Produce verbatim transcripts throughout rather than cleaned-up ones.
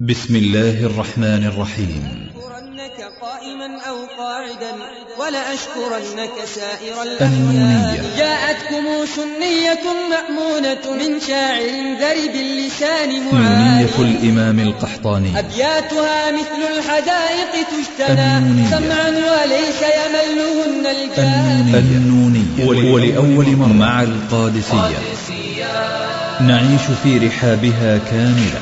بسم الله الرحمن الرحيم. أشكرنك قائما أو قاعدا ولأشكرنك سائر النونية. جاءتكم سنية مأمونة من شاعر ذرب اللسان نونية الإمام القحطاني. أبياتها مثل الحدائق تجتنى سمعا وليس يملهن الجان. النونية. ولأول مرة مع القادسية نعيش في رحابها كاملة.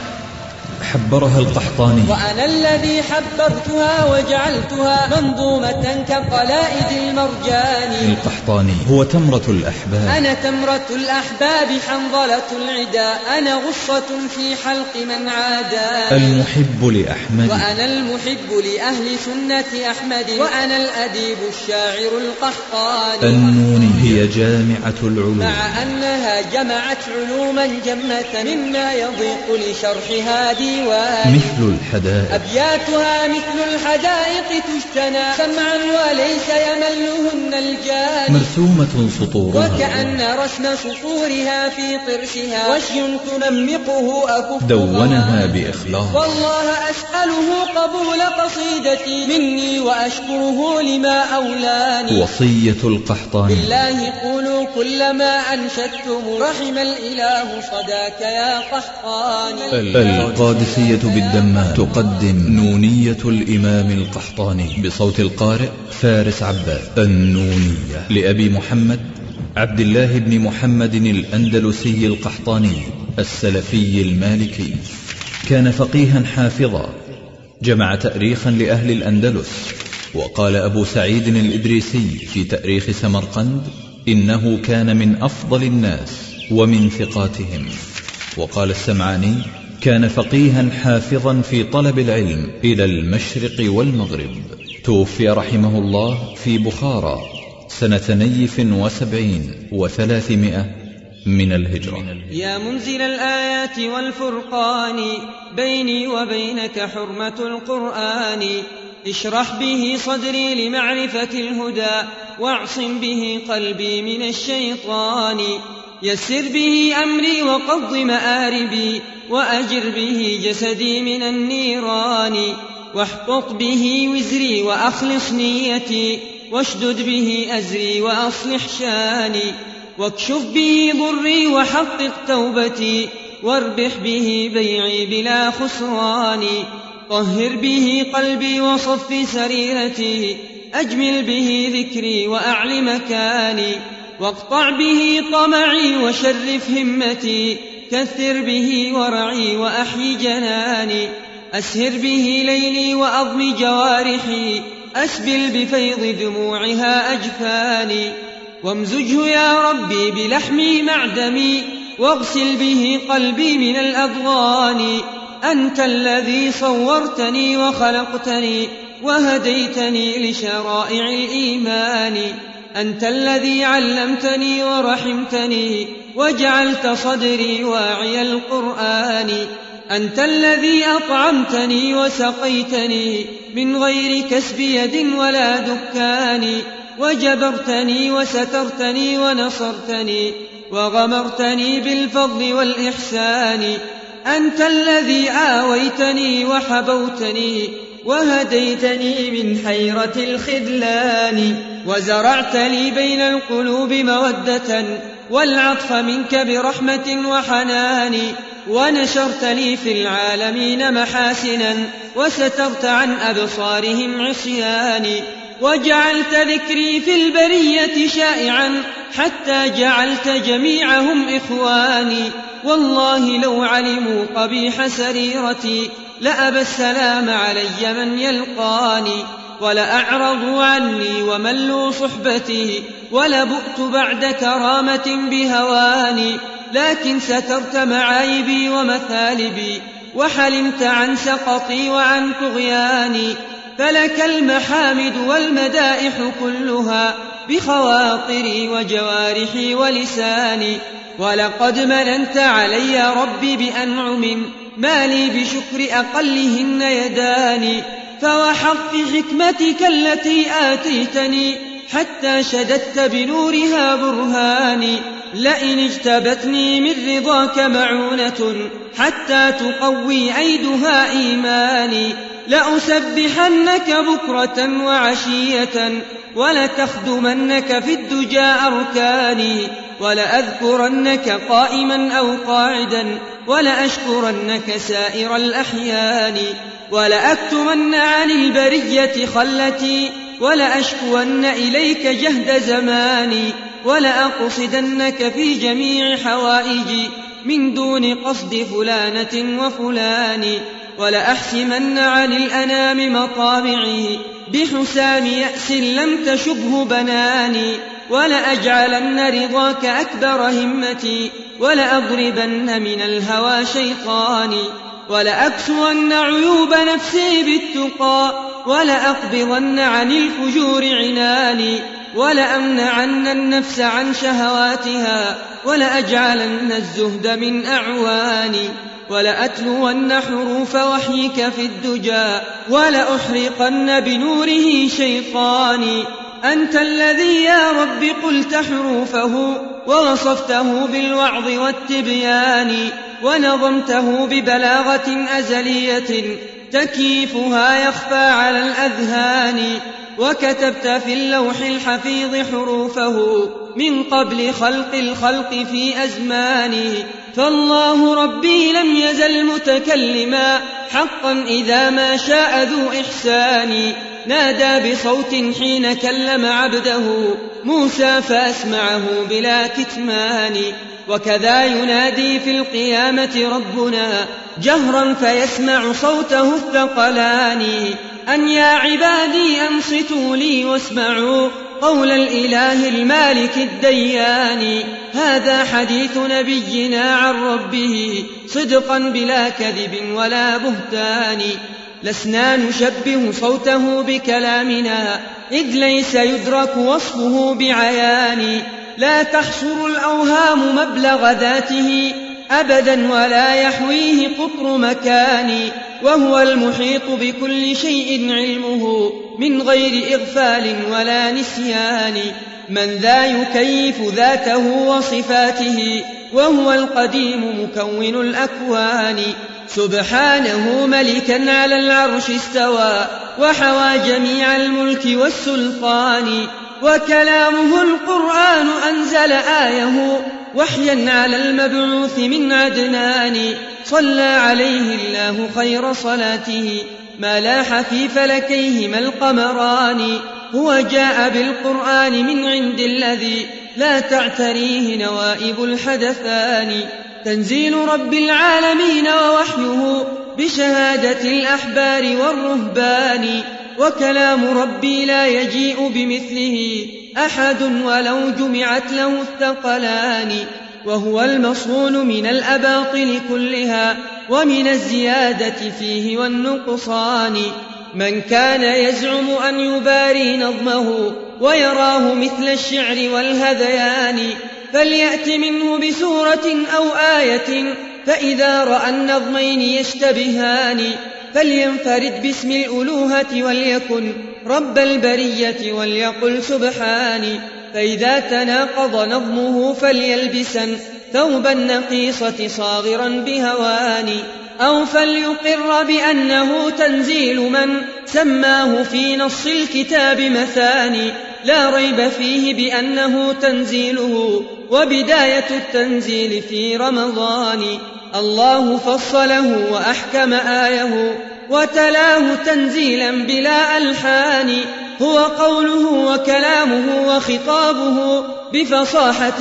حبرها القحطاني. وأنا الذي حبرتها وجعلتها منظومة كقلائد المرجان. القحطاني هو تمرة الأحباب. أنا تمرة الأحباب حنظلة العدا. أنا غصة في حلق من عاداني. المحب لأحمد. وأنا المحب لأهل سنة أحمد. وأنا الأديب الشاعر القحطاني. النوني هي جامعة العلوم، مع أنها جمعت علوما جمة مما يضيق لشرحها ديواني. مثل الحدائق. أبياتها مثل الحدائق تجتنى سمعا وليس يملهن الجان. مرسومة سطورها وكأن رسم سطورها في طرسها وشي تنمقه أكف. دونها بإخلاص. والله أسأله قبول قصيدتي مني وأشكره لما أولاني. وصية القحطاني. بالله قولوا كل ما أنشدتم رحم الإله صداك يا قحطاني. القادسية بالدمام تقدم نونية الإمام القحطاني بصوت القارئ فارس عباس. النونية لأبي محمد عبد الله بن محمد الأندلسي القحطاني السلفي المالكي. كان فقيها حافظا، جمع تأريخا لأهل الأندلس. وقال أبو سعيد الإدريسي في تأريخ سمرقند إنه كان من أفضل الناس ومن ثقاتهم. وقال السمعاني كان فقيها حافظا في طلب العلم إلى المشرق والمغرب. توفي رحمه الله في بخارى سنة نيف وسبعين وثلاثمائة من الهجرة. يا منزل الآيات والفرقان بيني وبينك حرمة القرآن. اشرح به صدري لمعرفة الهدى واعصم به قلبي من الشيطان. يسر به أمري وقض مآربي وأجر به جسدي من النيران. واحقق به وزري وأخلص نيتي واشدد به أزري وأصلح شاني. واكشف به ضري وحقق توبتي واربح به بيعي بلا خسران. طهر به قلبي وصف سريرتي أجمل به ذكري وأعل مكاني. واقطع به طمعي وشرف همتي كثر به ورعي وأحيي جناني. أسهر به ليلي وأضم جوارحي أسبل بفيض دموعها أجفاني. وامزجه يا ربي بلحمي معدمي واغسل به قلبي من الأضغان. أنت الذي صورتني وخلقتني وهديتني لشرائع الإيمان. أنت الذي علمتني ورحمتني وجعلت صدري واعي القرآن. أنت الذي أطعمتني وسقيتني من غير كسب يد ولا دكان. وجبرتني وسترتني ونصرتني وغمرتني بالفضل والإحسان. أنت الذي آويتني وحبوتني وهديتني من حيرة الخذلان. وزرعت لي بين القلوب مودة والعطف منك برحمة وحنان. ونشرت لي في العالمين محاسنا وسترت عن أبصارهم عصياني. وجعلت ذكري في البرية شائعا حتى جعلت جميعهم إخواني. والله لو علموا قبيح سريرتي لأبى السلام علي من يلقاني. ولأعرضوا عني وملوا صحبتي ولبؤت بعد كرامة بهواني. لكن سترت معايبي ومثالبي وحلمت عن سقطي وعن طغياني. فلك المحامد والمدائح كلها بخواطري وجوارحي ولساني. ولقد مننت علي ربي بأنعم ما لي بشكر أقلهن يداني. فوحق حكمتك التي آتيتني حتى شددت بنورها برهاني. لئن اجتبتني من رضاك معونة حتى تقوي عيدها إيماني لأسبحنك بكرة وعشية ولتخدمنك في الدجى أركاني ولأذكرنك قائما أو قاعدا ولأشكرنك سائر الأحيان ولأكتمن عن البرية خلتي ولأشكون إليك جهد زماني ولأقصدنك في جميع حوائجي من دون قصد فلانة وفلان ولأحسمن عن الأنام مطامعي بحسام يأس لم تشبه بناني ولأجعلن رضاك أكبر همتي ولأضربن من الهوى شيطاني ولأكسون عيوب نفسي بالتقى ولأقبضن عن الفجور عناني ولأمنعن النفس عن شهواتها ولأجعلن الزهد من أعواني ولأتلون حروف وحيك في الدجى ولأحرقن بنوره شيطاني أنت الذي يا رب قلت حروفه ووصفته بالوعظ والتبيان ونظمته ببلاغة أزلية تكييفها يخفى على الأذهان وكتبت في اللوح الحفيظ حروفه من قبل خلق الخلق في أزماني فالله ربي لم يزل متكلما حقا إذا ما شاء ذو إحسان نادى بصوت حين كلم عبده موسى فأسمعه بلا كتمان وكذا ينادي في القيامة ربنا جهرا فيسمع صوته الثقلان أن يا عبادي أنصتوا لي واسمعوا قول الإله المالك الديان هذا حديث نبينا عن ربه صدقا بلا كذب ولا بهتان لسنا نشبه صوته بكلامنا إذ ليس يدرك وصفه بعيان لا تحصر الأوهام مبلغ ذاته أبدا ولا يحويه قطر مكان وهو المحيط بكل شيء علمه من غير إغفال ولا نسيان من ذا يكيف ذاته وصفاته وهو القديم مكون الأكوان سبحانه ملكا على العرش استوى وحوى جميع الملك والسلطان وكلامه القرآن أنزل آيه وحيا على المبعوث من عدنان صلى عليه الله خير صلاته ما لاح في فلكيهما القمران هو جاء بالقرآن من عند الذي لا تعتريه نوائب الحدثان تنزيل رب العالمين ووحيه بشهادة الأحبار والرهبان وكلام ربي لا يجيء بمثله أحد ولو جمعت له الثقلان وهو المصون من الأباطل كلها ومن الزيادة فيه والنقصان من كان يزعم أن يباري نظمه ويراه مثل الشعر والهذيان فليأت منه بسورة أو آية فإذا رأى النظمين يشتبهان فلينفرد باسم الألوهة وليكن رب البرية وليقل سبحاني فإذا تناقض نظمه فليلبسن ثوب النقيصة صاغرا بهواني أو فليقر بأنه تنزيل من سماه في نص الكتاب مثاني لا ريب فيه بأنه تنزيله وبداية التنزيل في رمضان الله فصله وأحكم آيه وتلاه تنزيلا بلا ألحان هو قوله وكلامه وخطابه بفصاحة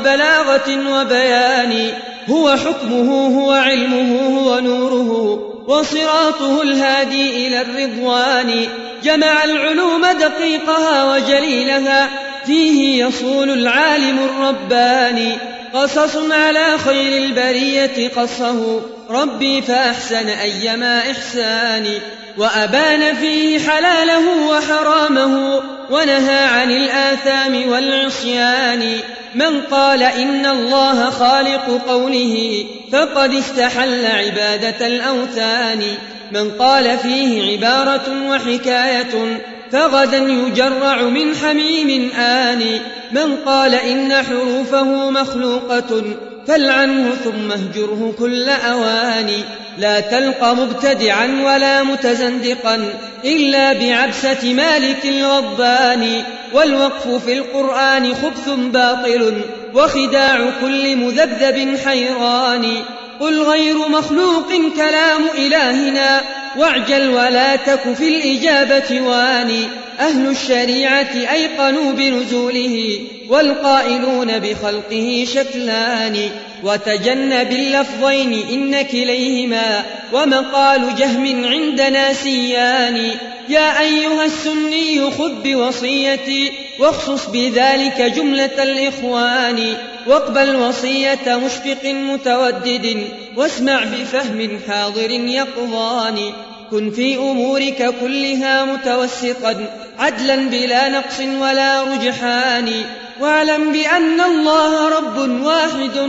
وبلاغة وبيان هو حكمه هو علمه هو نوره وصراطه الهادي إلى الرضوان جمع العلوم دقيقها وجليلها فيه يصول العالم الرباني قصص على خير البرية قصه ربي فأحسن أيما إحساني وأبان فيه حلاله وحرامه ونهى عن الآثام والعصيان من قال إن الله خالق قوله فقد استحل عبادة الأوثان من قال فيه عبارة وحكاية فغدا يجرع من حميم آني. من قال إن حروفه مخلوقة فالعنه ثم اهجره كل أواني. لا تلقى مبتدعا ولا متزندقا إلا بعبسة مالك الغضبان. والوقف في القرآن خبث باطل وخداع كل مذبذب حيران. قل غير مخلوق كلام إلهنا واعجل ولا تك في الإجابة واني. أهل الشريعة أيقنوا بنزوله والقائلون بخلقه شكلان. وتجنب اللفظين إن كليهما ومقال جهم عندنا سيان. يا أيها السني خذ بوصيتي واخصص بذلك جملة الإخوان. واقبل وصية مشفق متودد واسمع بفهم حاضر يقظان. كن في أمورك كلها متوسطا عدلا بلا نقص ولا رجحان. واعلم بأن الله رب واحد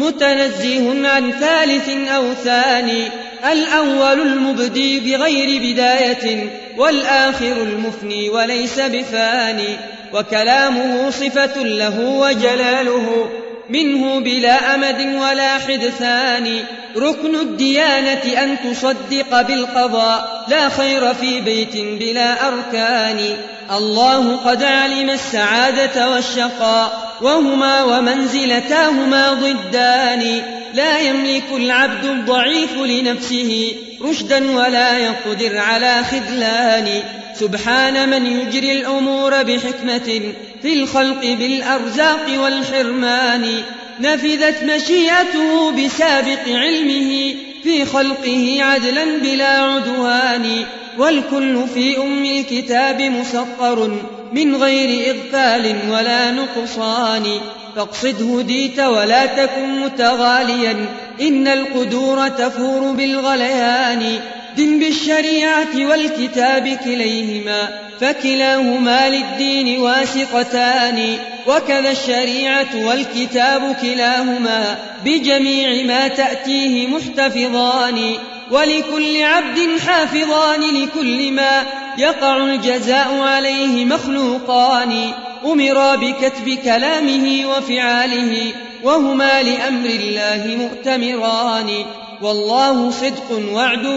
متنزه عن ثالث أو ثاني. الأول المبدي بغير بداية والآخر المفني وليس بفاني. وكلامه صفة له وجلاله منه بلا أمد ولا حدثان. ركن الديانة أن تصدق بالقضاء لا خير في بيت بلا أركان. الله قد علم السعادة والشقاء وهما ومنزلتاهما ضدان. لا يملك العبد الضعيف لنفسه رشدا ولا يقدر على خذلان. سبحان من يجري الأمور بحكمة في الخلق بالأرزاق والحرمان. نفذت مشيئته بسابق علمه في خلقه عدلا بلا عدوان. والكل في أم الكتاب مسطر من غير إغفال ولا نقصان. فاقصد هديت ولا تكن متغاليا إن القدور تفور بالغليان. دن بالشريعة والكتاب كليهما فكلاهما للدين واسقتان. وكذا الشريعة والكتاب كلاهما بجميع ما تأتيه محتفظان. ولكل عبد حافظان لكل ما يقع الجزاء عليه مخلوقان. أمرا بكتب كلامه وفعاله وهما لأمر الله مؤتمران. والله صدق وعده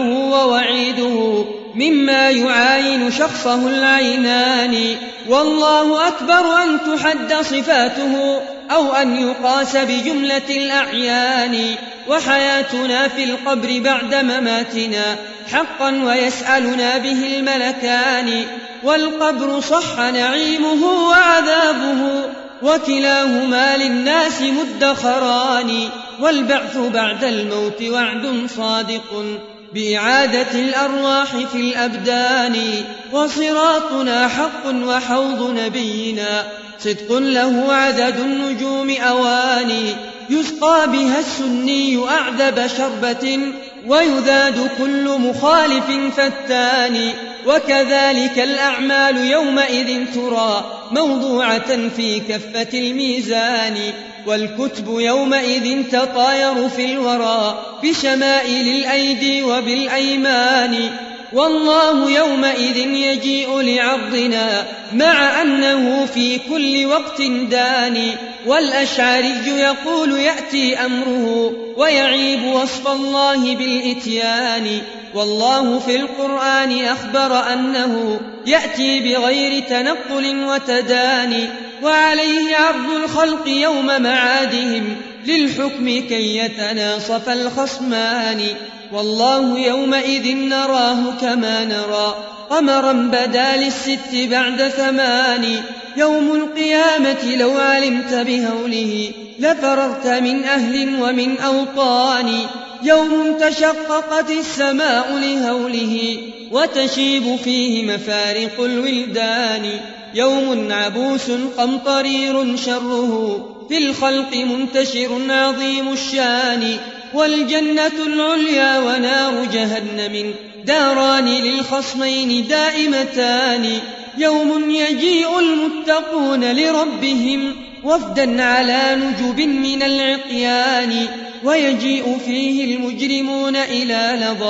ووعيده مما يعاين شخصه العينان. والله أكبر أن تحد صفاته أو أن يقاس بجملة الأعيان. وحياتنا في القبر بعد مماتنا حقا ويسألنا به الملكان. والقبر صح نعيمه وعذابه وكلاهما للناس مدخران. والبعث بعد الموت وعد صادق بإعادة الأرواح في الأبدان. وصراطنا حق وحوض نبينا صدق له عدد النجوم أواني. يسقى بها السني أعذب شربة ويذاد كل مخالف فتان. وكذلك الأعمال يومئذ ترى موضوعة في كفة الميزان. والكتب يومئذ تطاير في الورى بشمائل الأيدي وبالأيمان. والله يومئذ يجيء لعرضنا مع أنه في كل وقت داني. والأشعري يقول يأتي أمره ويعيب وصف الله بالإتيان. والله في القرآن أخبر أنه يأتي بغير تنقل وتداني. وعليه عرض الخلق يوم معادهم للحكم كي يتناصف الخصمان. والله يومئذ نراه كما نرى قمرا بدا للست بعد ثمان. يوم القيامة لو علمت بهوله لفررت من أهل ومن أوطان. يوم تشققت السماء لهوله وتشيب فيه مفارق الولدان. يوم عبوس قمطرير شره في الخلق منتشر عظيم الشان. والجنة العليا ونار جهنم داران للخصمين دائمتان. يوم يجيء المتقون لربهم وفدا على نجب من العقيان. ويجيء فيه المجرمون إلى لظى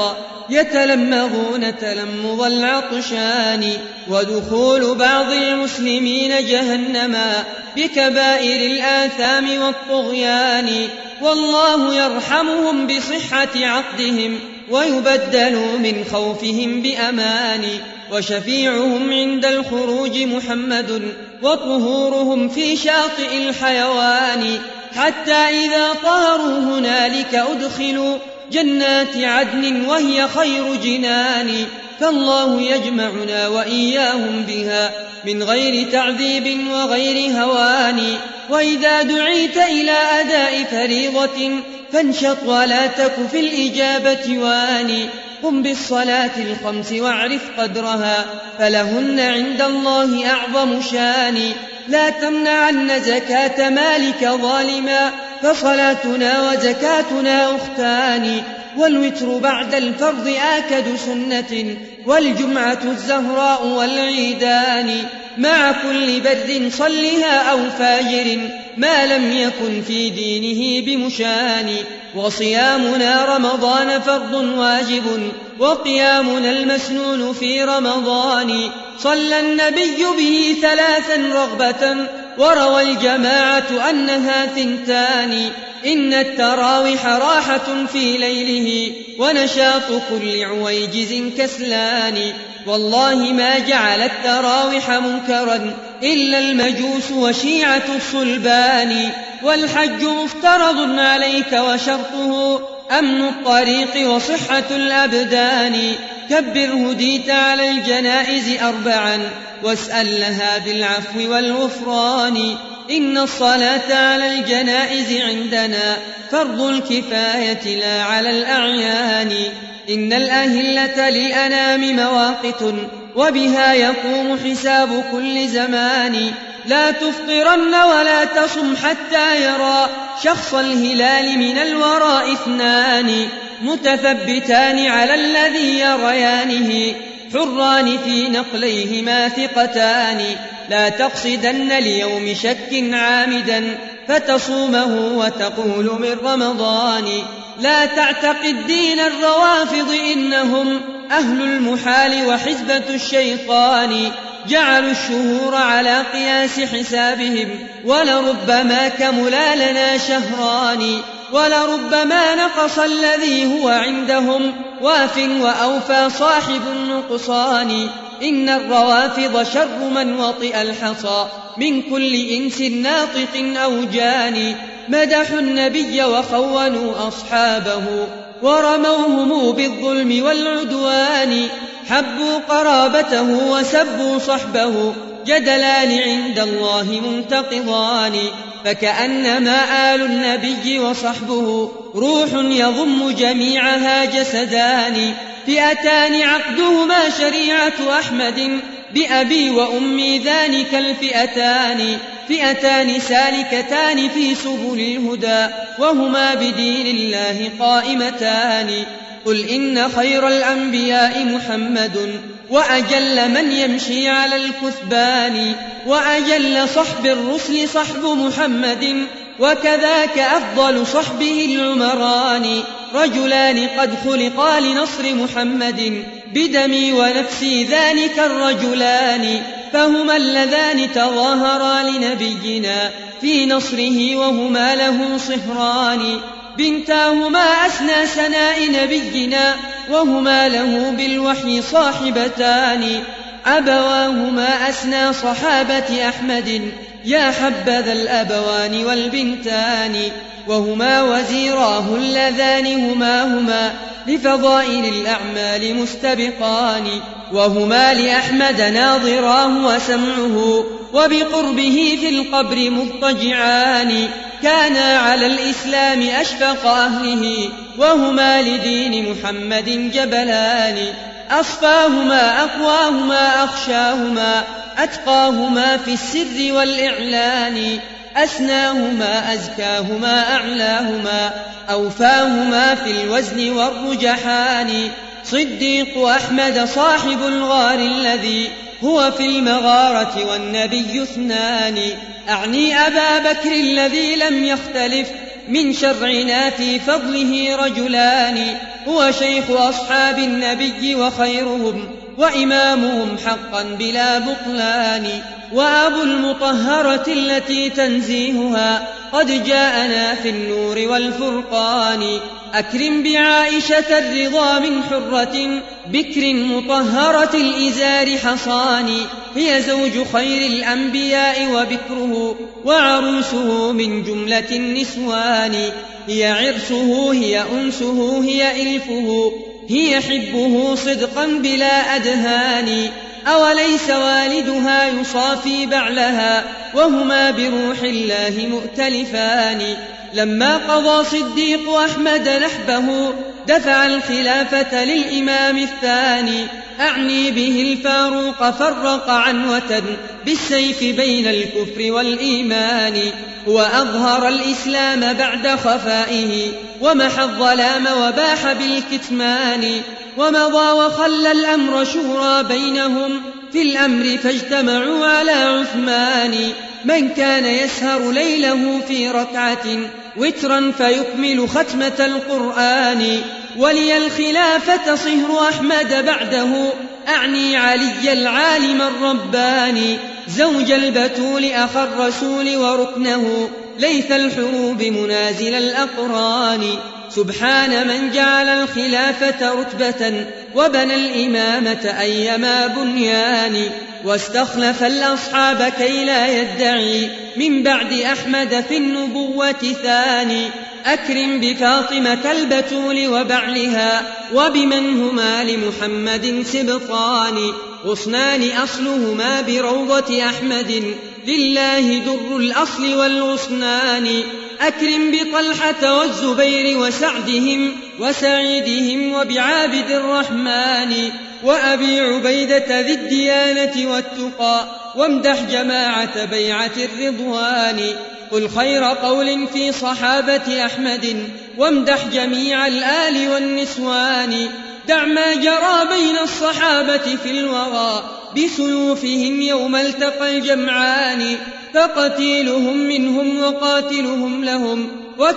يتلمغون تلمغ العطشان، ودخول بعض المسلمين جهنما بكبائر الآثام والطغيان، والله يرحمهم بصحة عقدهم ويبدلوا من خوفهم بأمان، وشفيعهم عند الخروج محمد وطهورهم في شاطئ الحيوان، حتى إذا طهروا هنالك أدخلوا جنات عدن وهي خير جنان، فالله يجمعنا وإياهم بها من غير تعذيب وغير هوان. وإذا دعيت إلى أداء فريضة فانشط ولا تك في الإجابة واني، قم بالصلاة الخمس واعرف قدرها فلهن عند الله أعظم شان، لا تمنعن زكاة مالك ظالما فصلاتنا وزكاتنا أختان، والوتر بعد الفرض آكد سنة والجمعة الزهراء والعيدان، مع كل بر صلها أو فاجر ما لم يكن في دينه بمشان، وصيامنا رمضان فرض واجب وقيامنا المسنون في رمضان، صلى النبي به ثلاثا رغبة وروى الجماعة أنها ثنتان، إن التراوح راحة في ليله ونشاط كل عويجز كسلان، والله ما جعل التراوح منكرا إلا المجوس وشيعة الصلبان، والحج مفترض عليك وشرطه أمن الطريق وصحة الأبدان، كبر هديت على الجنائز أربعا واسأل لها بالعفو والغفران، إن الصلاة على الجنائز عندنا فرض الكفاية لا على الأعيان، إن الأهلة للأنام مواقت وبها يقوم حساب كل زمان، لا تفطرن ولا تصم حتى يرى شخص الهلال من الوراء اثنان، متثبتان على الذي يريانه حران في نقليهما ثقتان، لا تقصدن ليوم شك عامدا فتصومه وتقول من رمضان، لا تعتقد دين الروافض إنهم أهل المحال وحزبة الشيطان، جعلوا الشهور على قياس حسابهم ولربما كملا لنا شهران، ولربما نقص الذي هو عندهم واف وأوفى صاحب النقصان، إن الروافض شر من وطئ الحصى من كل إنس ناطق أو جاني، مدحوا النبي وخونوا أصحابه ورموهم بالظلم والعدوان، حبوا قرابته وسبوا صحبه جدلان عند الله منتقضان، فكأنما آل النبي وصحبه روح يضم جميعها جسدان، فئتان عقدهما شريعة أحمد بأبي وأمي ذلك الفئتان، فئتان سالكتان في سبل الهدى وهما بدين الله قائمتان، قل إن خير الأنبياء محمد وأجل من يمشي على الكثبان، وأجل صحب الرسل صحب محمد وكذاك أفضل صحبه العمران، رجلان قد خلقا لنصر محمد بدمي ونفسي ذلك الرجلان، فهما اللذان تظاهرا لنبينا في نصره وهما له صهران، بنتاهما أسنى سناء نبينا وهما له بالوحي صاحبتان، أبواهما أسنى صحابة أحمد يا حبذا الأبوان والبنتان، وهما وزيراه اللذان هما هما لفضائل الأعمال مستبقان، وهما لأحمد ناظراه وسمعه وبقربه في القبر مضطجعان، كانا على الإسلام أشفق أهله وهما لدين محمد جبلان، أصفاهما أقواهما أخشاهما أتقاهما في السر والإعلان، أسناهما أزكاهما أعلاهما أوفاهما في الوزن والرجحان، صديق أحمد صاحب الغار الذي هو في المغارة والنبي اثنان، أعني أبا بكر الذي لم يختلف من شرعنا في فضله رجلان، هو شيخ أصحاب النبي وخيرهم وإمامهم حقا بلا بطلان وأبو المطهرة التي تنزيهها قد جاءنا في النور والفرقان أكرم بعائشة الرضا من حرة بكر مطهرة الإزار حصان هي زوج خير الأنبياء وبكره وعروسه من جملة النسوان هي عرسه هي أنسه هي إلفه هي حبه صدقا بلا أدهان أوليس والدها يصافي بعلها وهما بروح الله مؤتلفان لما قضى صديق أحمد نحبه دفع الخلافة للإمام الثاني أعني به الفاروق فرق عنوة بالسيف بين الكفر والإيمان وأظهر الإسلام بعد خفائه ومحى الظلام وباح بالكتمان ومضى وخلى الأمر شورى بينهم في الأمر فاجتمعوا على عثمان من كان يسهر ليله في ركعة وترا فيكمل ختمة القرآن ولي الخلافة صهر أحمد بعده أعني علي العالم الرباني زوج البتول أخ الرسول وركنه ليث الحروب منازل الأقران سبحان من جعل الخلافة رتبة وبنى الإمامة أيما بنيان واستخلف الأصحاب كي لا يدعي من بعد أحمد في النبوة ثاني أكرم بفاطمة البتول وبعلها وبمن هما لمحمد سبطان غصنان أصلهما بروضة أحمد لله در الأصل والغصنان أكرم بطلحة والزبير وسعدهم وسعيدهم وبعابد الرحمن وأبي عبيدة ذي الديانة والتقى وامدح جماعة بيعة الرضوان قل خير قول في صحابة أحمد وامدح جميع الآل والنسوان دع ما جرى بين الصحابة في الورى بسيوفهم يوم التقى الجمعان فقتيلهم منهم وقاتلهم لهم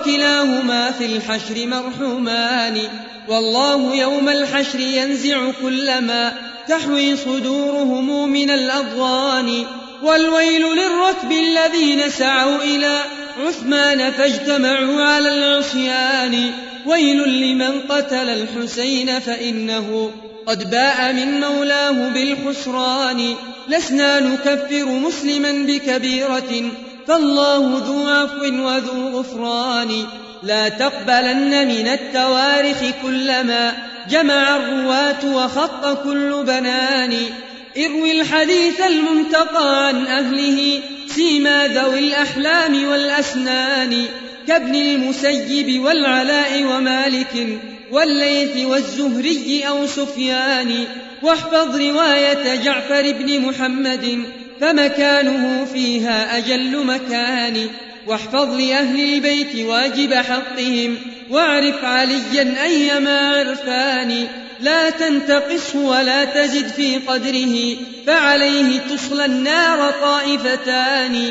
وكلاهما في الحشر مرحومان والله يوم الحشر ينزع كل ما تحوي صدورهم من الأضغان والويل للركب الذين سعوا إلى عثمان فاجتمعوا على العصيان ويل لمن قتل الحسين فإنه قد باء من مولاه بالخسران لسنا نكفر مسلما بكبيرة فالله ذو عفو وذو غفران لا تقبلن من التواريخ كلما جمع الرواة وخط كل بنان اروي الحديث المنتقى عن أهله سيما ذوي الأحلام والأسنان كابن المسيب والعلاء ومالك والليث والزهري أو سفيان واحفظ رواية جعفر بن محمد فمكانه فيها أجل مكان واحفظ لأهل البيت واجب حقهم واعرف عليا أيما عرفان لا تنتقصه ولا تزد في قدره فعليه تصلى النار طائفتان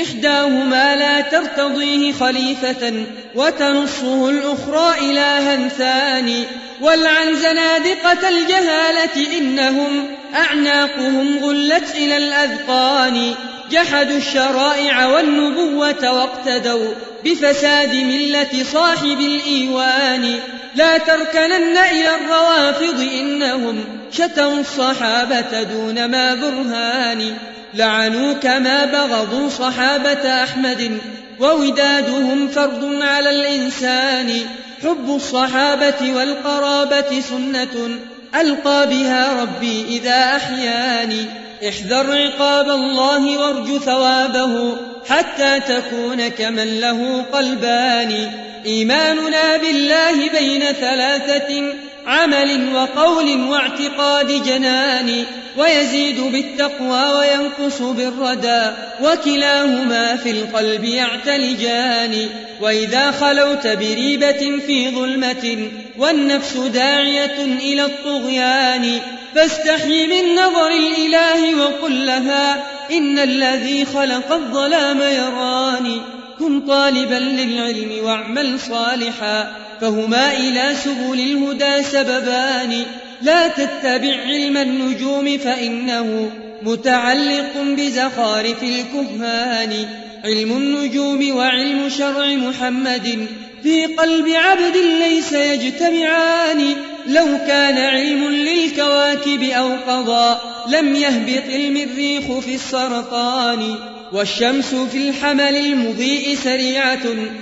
إحداهما لا ترتضيه خليفة وتنصه الأخرى إلها ثاني والعن زنادقة الجهالة إنهم أعناقهم غلت إلى الأذقان جحدوا الشرائع والنبوة واقتدوا بفساد ملة صاحب الإيوان لا تركنن إلى الروافض إنهم شتموا الصحابة دون ما برهان لعنوا كما بغضوا صحابة أحمد وودادهم فرض على الإنسان حب الصحابة والقرابة سنة ألقى بها ربي إذا أحياني احذر عقاب الله وارجو ثوابه حتى تكون كمن له قلبان إيماننا بالله بين ثلاثة عمل وقول واعتقاد جنان ويزيد بالتقوى وينقص بالردى وكلاهما في القلب يعتلجان وإذا خلوت بريبة في ظلمة والنفس داعية إلى الطغيان فاستحي من نظر الإله وقل لها إن الذي خلق الظلام يراني كن طالبا للعلم واعمل صالحا فهما إلى سبل الهدى سببان. لا تتبع علم النجوم فإنه متعلق بزخارف الكهان. علم النجوم وعلم شرع محمد في قلب عبد ليس يجتمعان. لو كان علم للكواكب أو قضاء لم يهبط المريخ في السرطان. والشمس في الحمل المضيء سريعة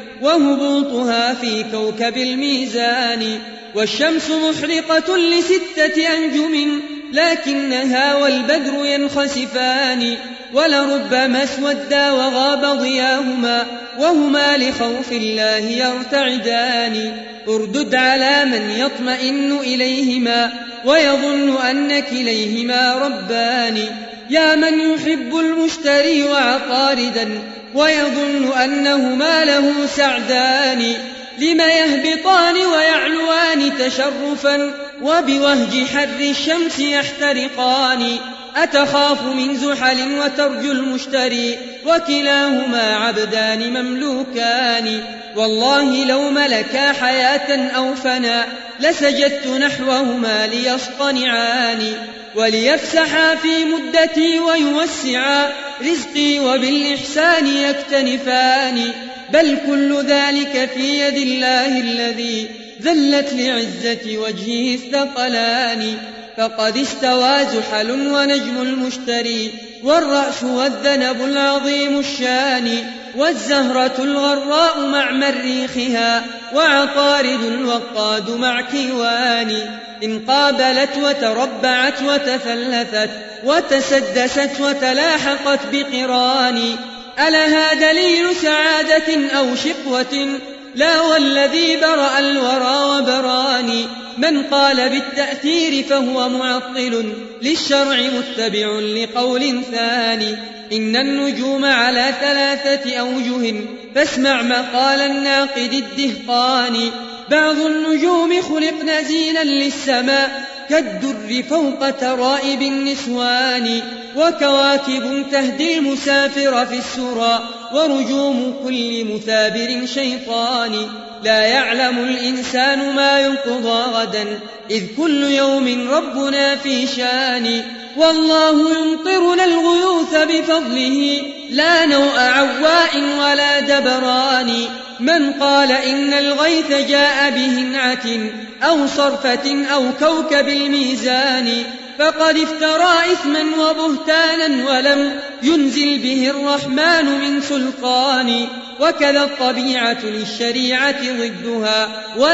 وهبوطها في كوكب الميزان. والشمس محرقة لستة أنجم لكنها والبدر ينخسفان. ولربما اسودا وغاب ضياهما وهما لخوف الله يرتعدان. اردد على من يطمئن إليهما ويظن أن كليهما ربان. يا من يحب المشتري وعقاردا ويظن أنهما له سعدان. لم يهبطان ويعلوان تشرفا وبوهج حر الشمس يحترقان. أتخاف من زحل وترجو المشتري وكلاهما عبدان مملوكان. والله لو ملكا حياة أو فنا لسجدت نحوهما ليصطنعان. وليفسحا في مدتي ويوسعا رزقي وبالإحسان يكتنفان. بل كل ذلك في يد الله الذي ذلت لعزة وجهه الثقلان. فقد استوى زحل ونجم المشتري والرأس والذنب العظيم الشان. والزهرة الغراء مع مريخها وعطارد الوقاد مع كيوان. إن قابلت وتربعت وتثلثت وتسدست وتلاحقت بقران. ألها دليل سعادة أو شقوة؟ لا والذي برأ الورى وبراني. من قال بالتأثير فهو معطل للشرع متبع لقول ثاني. إن النجوم على ثلاثة أوجه فاسمع مقال الناقد الدهقاني. بعض النجوم خلقن زينا للسماء كالدر فوق ترائب النسوان. وكواكب تهدي المسافر في السرى ورجوم كل مثابر شيطان. لا يعلم الإنسان ما ينقضى غدا إذ كل يوم ربنا في شان. والله يمطرنا الغيوث بفضله لا نوء عواء ولا دبران. من قال إن الغيث جاء بهنعة أو صرفة أو كوكب الميزان فقد افترى إثما وبهتانا ولم ينزل به الرحمن من سلطان. وكذا الطبيعة للشريعة ضدها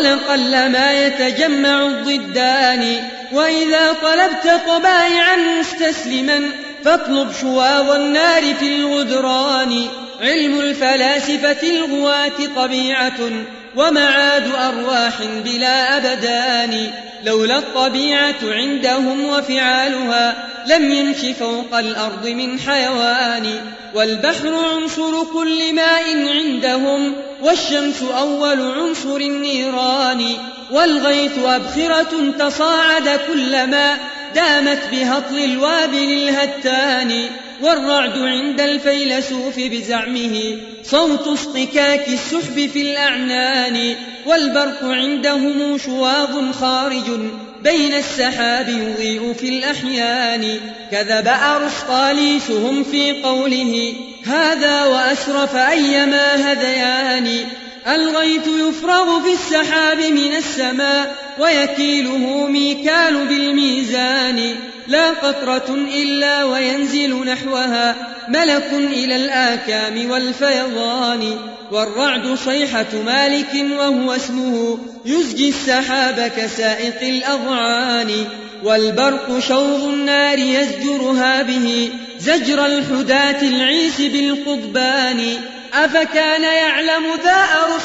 ولقل ما يتجمع الضدان. وإذا طلبت طبائعا مستسلما فاطلب شواظ النار في الغدران. علم الفلاسفة الغواة طبيعة ومعاد أرواح بلا أبدان. لولا الطبيعة عندهم وفعالها لم يمش فوق الأرض من حيوان. والبحر عنصر كل ماء عندهم والشمس أول عنصر النيران. والغيث أبخرة تصاعد كلما دامت بهطل الوابل الهتان. والرعد عند الفيلسوف بزعمه صوت اصطكاك السحب في الأعنان. والبرق عندهم شواظ خارج بين السحاب يضيء في الأحيان. كذب أرسطاليسهم في قوله هذا وأسرف أيما هذيان. الغيث يفرغ في السحاب من السماء ويكيله ميكال بالميزان. لا قطرة إلا وينزل نحوها ملك إلى الآكام والفيضان. والرعد صيحة مالك وهو اسمه يزجي السحاب كسائق الأضعان. والبرق شوظ النار يزجرها به زجر الحداة العيس بالقضبان. أفكان يعلم ذا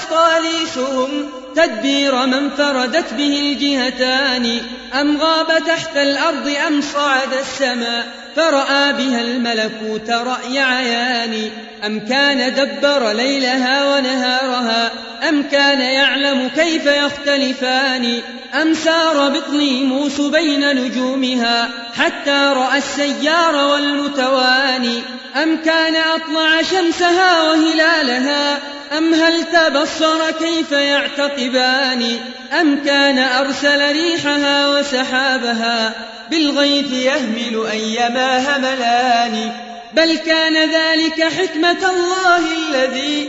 أرسطاليسهم تدبير من فردت به الجهتان. أم غاب تحت الأرض أم صعد السماء فرأى بها الملكوت رأي عيان. أم كان دبر ليلها ونهارها أم كان يعلم كيف يختلفان. أم سار بطليموس بين نجومها حتى رأى السيار والمتواني. أم كان أطلع شمسها وهلالها أم هل تبصر كيف يعتقبان أم كان أرسل ريحها وسحابها بالغيث يهمل أيما هملان بل كان ذلك حكمة الله الذي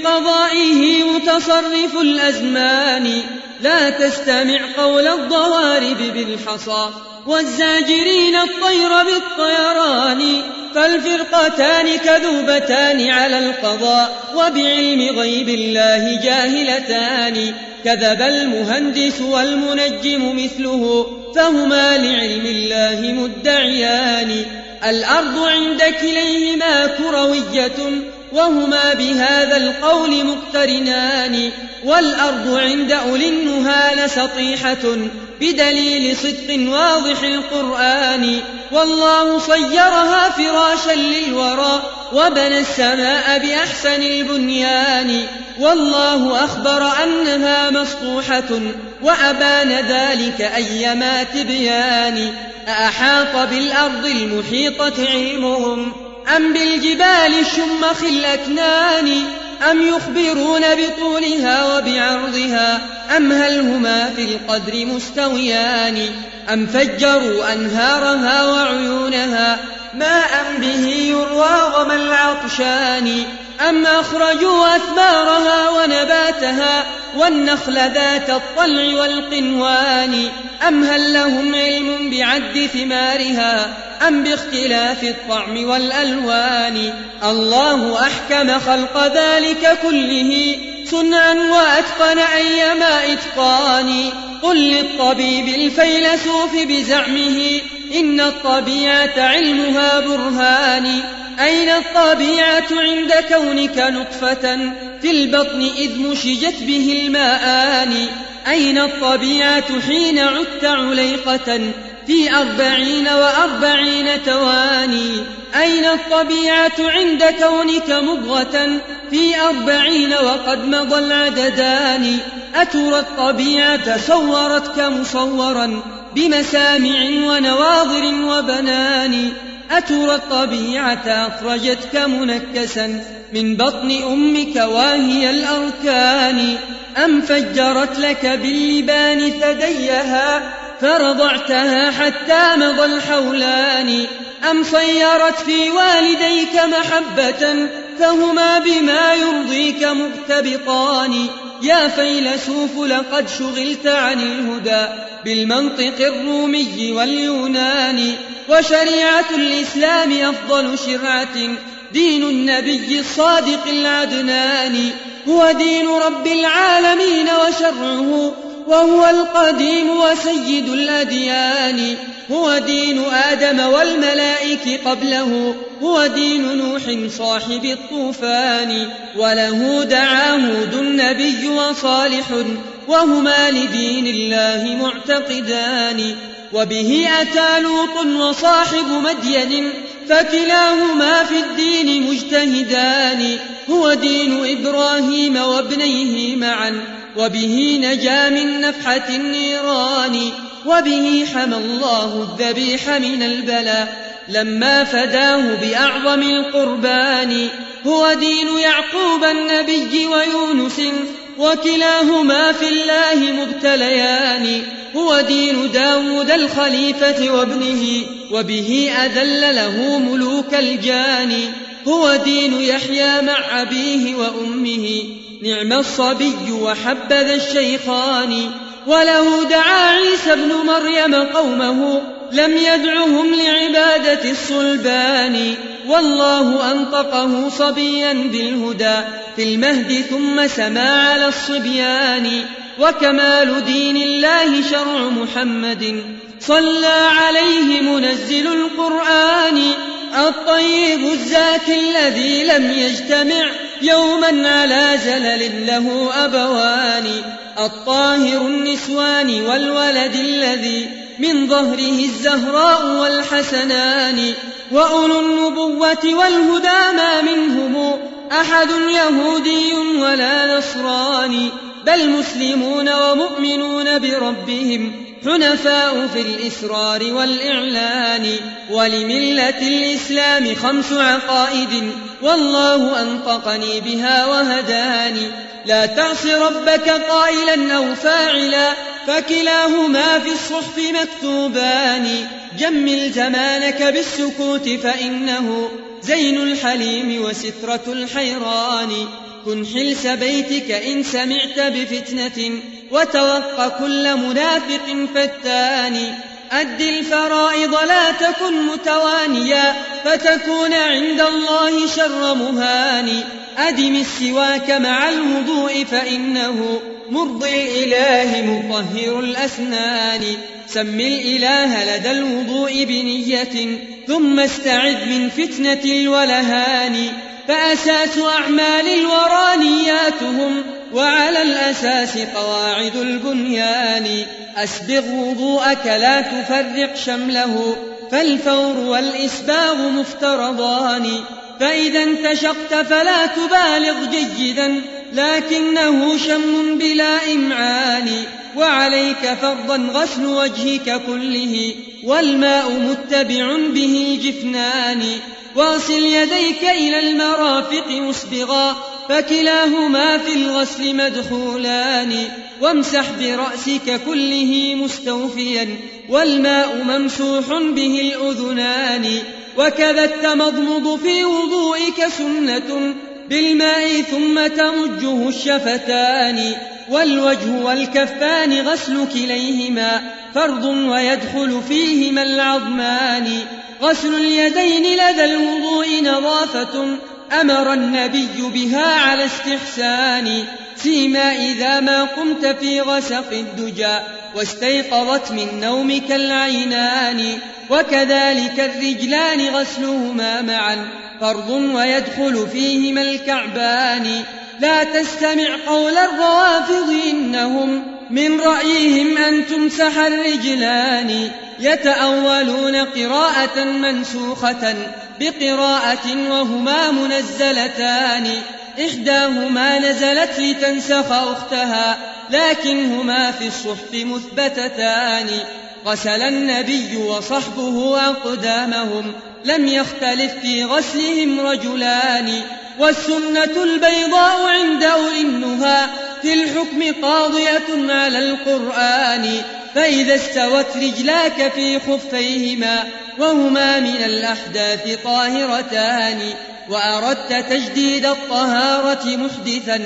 بقضائه متصرف الأزمان لا تستمع قول الضوارب بالحصى والزاجرين الطير بالطيران فالفرقتان كذوبتان على القضاء وبعلم غيب الله جاهلتان كذب المهندس والمنجم مثله فهما لعلم الله مدعيان الأرض عند كليهما كروية وهما بهذا القول مقترنان والأرض عند أولي النهى لسطيحة بدليل صدق واضح القرآن والله صيرها فراشا للورى وبنى السماء بأحسن البنيان والله أخبر أنها مسطوحة وأبان ذلك أيما تبيان أأحاط بالأرض المحيطة علمهم أم بالجبال الشمخ الأكنان أم يخبرون بطولها وبعرضها أم هل هما في القدر مستويان أم فجروا أنهارها وعيونها ماء به يروى وما العطشان أم أخرجوا أثمارها ونباتها والنخل ذات الطلع والقنوان أم هل لهم علم بعد ثمارها أم باختلاف الطعم والألوان الله أحكم خلق ذلك كله صنعا وأتقن أيما إتقان قل للطبيب الفيلسوف بزعمه إن الطبيعة علمها برهان أين الطبيعة عند كونك نطفة في البطن إذ مشجت به الماءان أين الطبيعة حين عدت عليقة في أربعين وأربعين تواني أين الطبيعة عند كونك مضغة في أربعين وقد مضى العددان أترى الطبيعة صورتك مصورا بمسامع ونواظر وبنان أترى الطبيعة أخرجتك منكسا من بطن أمك واهي الأركان أم فجرت لك باللبان ثديها فرضعتها حتى مضى الحولان أم صيرت في والديك محبة فهما بما يرضيك مغتبطان يا فيلسوف لقد شغلت عن الهدى بالمنطق الرومي واليوناني وشريعة الإسلام أفضل شرعة دين النبي الصادق العدنان هو دين رب العالمين وشرعه وهو القديم وسيد الأديان هو دين آدم والملائك قبله هو دين نوح صاحب الطوفان وله دعا هود النبي وصالح وهما لدين الله معتقدان وبه أتى لوط وصاحب مدين فكلاهما في الدين مجتهدان هو دين إبراهيم وابنيه معا وبه نجا من نفحة النيران وبه حمى الله الذبيح من البلاء لما فداه بأعظم القربان هو دين يعقوب النبي ويونس وكلاهما في الله مبتليان هو دين داود الخليفة وابنه وبه أذل له ملوك الجان هو دين يحيى مع أبيه وأمه نعم الصبي وحبذا الشيخان وله دعا عيسى ابن مريم قومه لم يدعهم لعبادة الصلبان والله أنطقه صبيا بالهدى في المهد ثم سما على الصبيان وكمال دين الله شرع محمد صلى عليه منزل القرآن الطيب الزاكي الذي لم يجتمع يوما على زلل له أبوان الطاهر النسوان والولد الذي من ظهره الزهراء والحسنان وأولو النبوة والهدى ما منهم أحد يهودي ولا نصراني بل مسلمون ومؤمنون بربهم حنفاء في الإسرار والإعلان. ولملة الإسلام خمس عقائد والله أنطقني بها وهداني. لا تعص ربك قائلا أو فاعلا فكلاهما في الصحف مكتوبان. جمل زمانك بالسكوت فإنه زين الحليم وسترة الحيران. كن حلس بيتك إن سمعت بفتنة وتوق كل منافق فتان. أد الفرائض لا تكن متوانيا فتكون عند الله شر مهان. أدم السواك مع الوضوء فإنه مرضي الإله مطهر الأسنان. سم الإله لدى الوضوء بنية ثم استعذ من فتنة الولهان. فأساس أعمال الورى نياتهم وعلى الأساس قواعد البنيان. أسبغ وضوءك لا تفرق شمله فالفور والإسباغ مفترضان. فإذا انتشقت فلا تبالغ جيدا لكنه شم بلا إمعان. وعليك فرضا غسل وجهك كله والماء متبع به الجفنان. واصل يديك إلى المرافق مسبغا فكلاهما في الغسل مدخولان. وامسح برأسك كله مستوفيا والماء ممسوح به الأذنان. وكذا التمضمض في وضوئك سنة بالماء ثم تمجه الشفتان. والوجه والكفان غسل كليهما فرض ويدخل فيهما العظمان. غسل اليدين لدى الوضوء نظافة أمر النبي بها على استحسان. سيما إذا ما قمت في غسق الدجى واستيقظت من نومك العينان. وكذلك الرجلان غسلهما معا فرض ويدخل فيهما الكعبان. لا تستمع قول الروافض إنهم من رأيهم أن تمسح الرجلان. يتأولون قراءة منسوخة بقراءة وهما منزلتان. إحداهما نزلت لتنسخ أختها لكنهما في الصحف مثبتتان. غسل النبي وصحبه أقدامهم لم يختلف في غسلهم رجلان. والسنة البيضاء عند أولي النهى في الحكم قاضية على القرآن. فإذا استوت رجلاك في خفيهما وهما من الأحداث طاهرتان وأردت تجديد الطهارة محدثا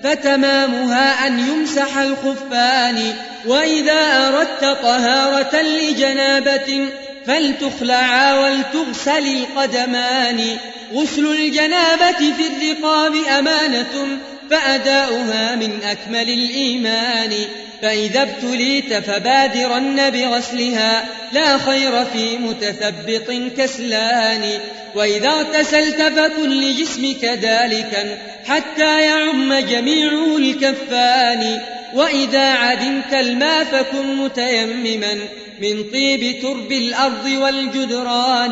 فتمامها أن يمسح الخفان. وإذا أردت طهارة لجنابة فلتخلعا ولتغسل القدمان. غسل الجنابة في الرقاب أمانة فأداؤها من أكمل الإيمان. فإذا ابتليت فبادرن بغسلها لا خير في متثبط كسلان. وإذا اغتسلت فكن لجسمك دالكا حتى يعم جميعه الكفان. وإذا عدمت الماء فكن متيمما من طيب ترب الأرض والجدران.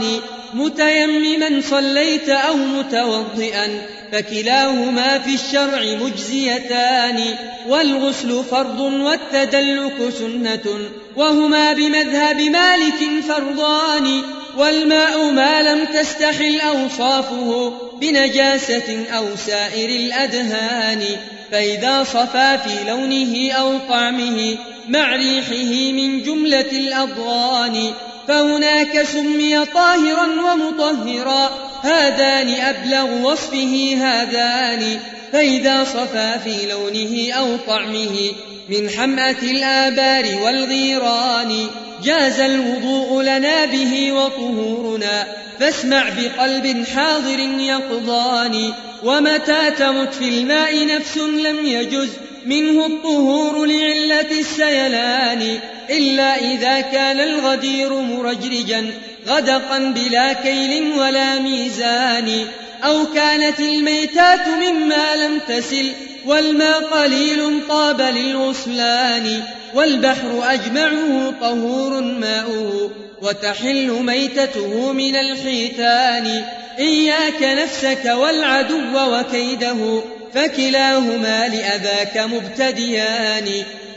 متيمما صليت أو متوضئا فكلاهما في الشرع مجزيتان. والغسل فرض والتدلك سنة وهما بمذهب مالك فرضان. والماء ما لم تستحل أوصافه بنجاسة أو سائر الأدهان. فإذا صفى في لونه أو طعمه مع ريحه من جملة الأضغان فهناك سمي طاهرا ومطهرا هذان أبلغ وصفه هذان. فإذا صفى في لونه أو طعمه من حمأة الآبار والغيران جاز الوضوء لنا به وطهورنا فاسمع بقلب حاضر يقضان. ومتى تمت في الماء نفس لم يجز منه الطهور لعلة السيلان إلا إذا كان الغدير مرجرجا غدقا بلا كيل ولا ميزان. أو كانت الميتات مما لم تسل والماء قليل طاب للغسلان. والبحر أجمعه طهور ماؤه وتحل ميتته من الحيتان. إياك نفسك والعدو وكيده فكلاهما لأذاك مبتديان.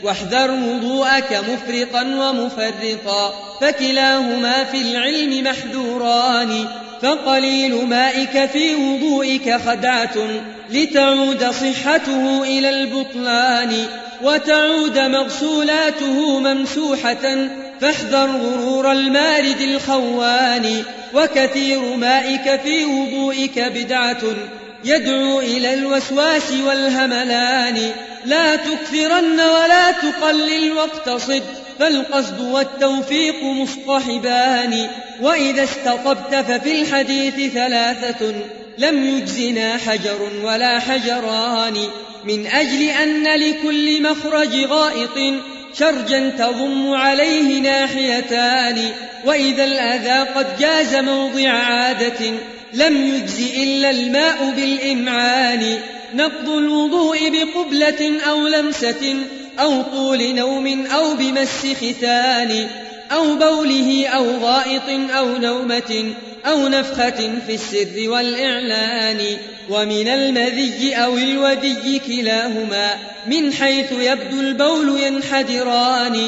واحذر وضوءك مفرطا ومفرطا، فكلاهما في العلم محذوران. فقليل مائك في وضوئك خدعة، لتعود صحته إلى البطلان، وتعود مغسولاته ممسوحة، فاحذر غرور المارد الخوان. وكثير مائك في وضوئك بدعة، يدعو إلى الوسواس والهملان. لا تكثرن ولا تقلل واقتصد، فالقصد والتوفيق مصطحبان. وإذا استطبت ففي الحديث ثلاثة، لم يجزنا حجر ولا حجران. من أجل أن لكل مخرج غائط شرجا تضم عليه ناحيتان. وإذا الأذى قد جاز موضع عادة، لم يجز إلا الماء بالإمعان. نقض الوضوء بقبلة أو لمسة، أو طول نوم أو بمس ختان، أو بوله أو غائط أو نومة، أو نفخة في السر والإعلان. ومن المذي أو الودي كلاهما، من حيث يبدو البول ينحدران.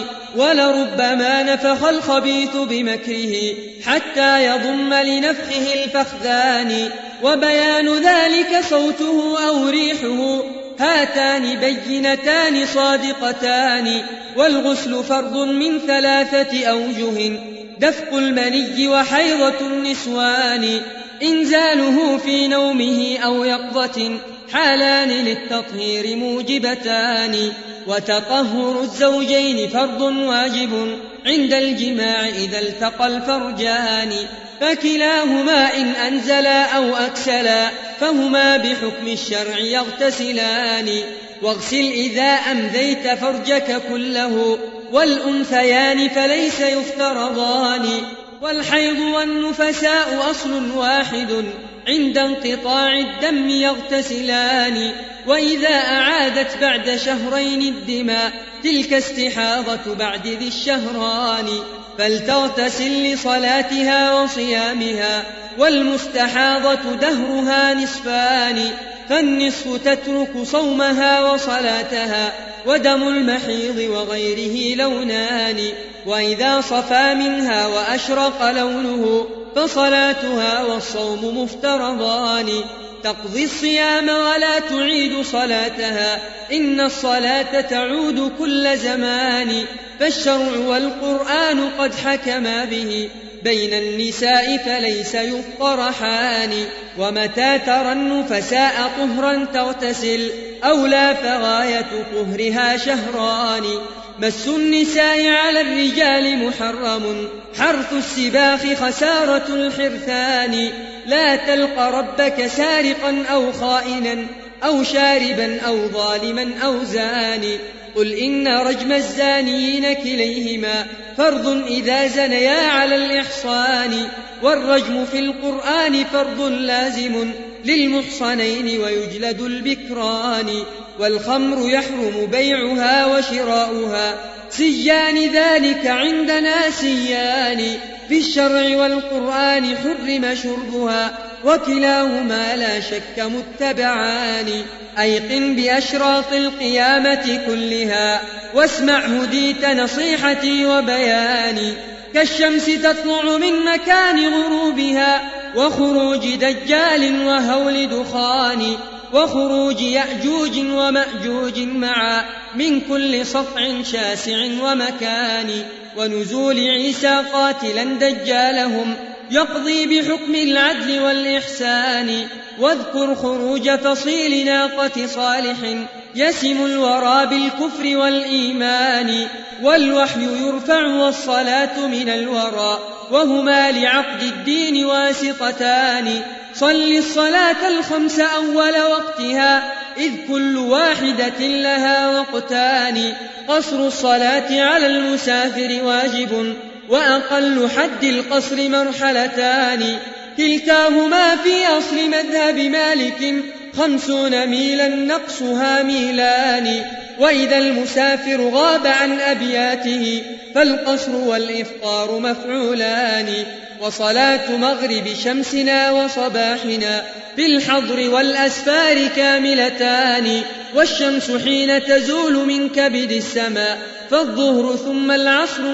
ولربما نفخ الخبيث بمكره، حتى يضم لنفخه الفخذان. وبيان ذلك صوته أو ريحه، هاتان بينتان صادقتان. والغسل فرض من ثلاثة أوجه، دفق المني وحيضة النسوان. إنزاله في نومه أو يقظة، حالان للتطهير موجبتان. وتطهر الزوجين فرض واجب، عند الجماع إذا التقى الفرجان. فكلاهما إن أنزلا أو أكسلا، فهما بحكم الشرع يغتسلان. واغسل إذا أمذيت فرجك كله، والأنثيان فليس يفترضان. والحيض والنفساء أصل واحد، عند انقطاع الدم يغتسلان. وإذا أعادت بعد شهرين الدماء، تلك استحاضة بعد ذي الشهران. فلتغتسل لصلاتها وصيامها، والمستحاضة دهرها نصفان. فالنصف تترك صومها وصلاتها، ودم المحيض وغيره لونان. وإذا صفى منها وأشرق لونه، فصلاتها والصوم مفترضان. تقضي الصيام ولا تعيد صلاتها، إن الصلاة تعود كل زمان. فالشرع والقرآن قد حكما به، بين النساء فليس يفطرحان. ومتى ترى النفساء طهرا تغتسل، أو لا فغاية طهرها شهران. مس النساء على الرجال محرم، حرث السباخ خسارة الحرثان. لا تلق ربك سارقا أو خائنا، أو شاربا أو ظالما أو زاني. قل إن رجم الزانيين كليهما فرض إذا زنيا على الإحصان. والرجم في القرآن فرض لازم للمحصنين، ويجلد البكران. والخمر يحرم بيعها وشراؤها، سيان ذلك عندنا سيان. في الشرع والقرآن حرم شربها، وكلاهما لا شك متبعان. أيقن بأشراط القيامة كلها، واسمع هديت نصيحتي وبياني. كالشمس تطلع من مكان غروبها، وخروج دجال وهول دخان. وخروج يأجوج ومأجوج معا، من كل سطع شاسع ومكان. ونزول عيسى قاتلا دجالهم، يقضي بحكم العدل والإحسان. واذكر خروج فصيل ناقة صالح، يسم الورى بالكفر والإيمان. والوحي يرفع والصلاة من الورى، وهما لعقد الدين واسطتان. صل الصلاة الخمس أول وقتها، إذ كل واحدة لها وقتان. قصر الصلاة على المسافر واجب، وأقل حد القصر مرحلتان. كلتاهما في أصل مذهب مالك، خمسون ميلا نقصها ميلان. وإذا المسافر غاب عن أبياته، فالقصر والإفطار مفعولان. وصلاة مغرب شمسنا وصباحنا، في الحضر والأسفار كاملتان. والشمس حين تزول من كبد السماء فالظهر ثم العصر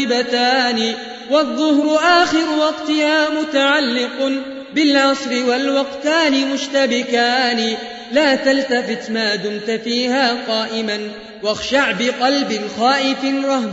واجبتان والظهر آخر وقتها متعلق بالعصر والوقتان مشتبكان لا تلتفت ما دمت فيها قائما واخشع بقلب خائف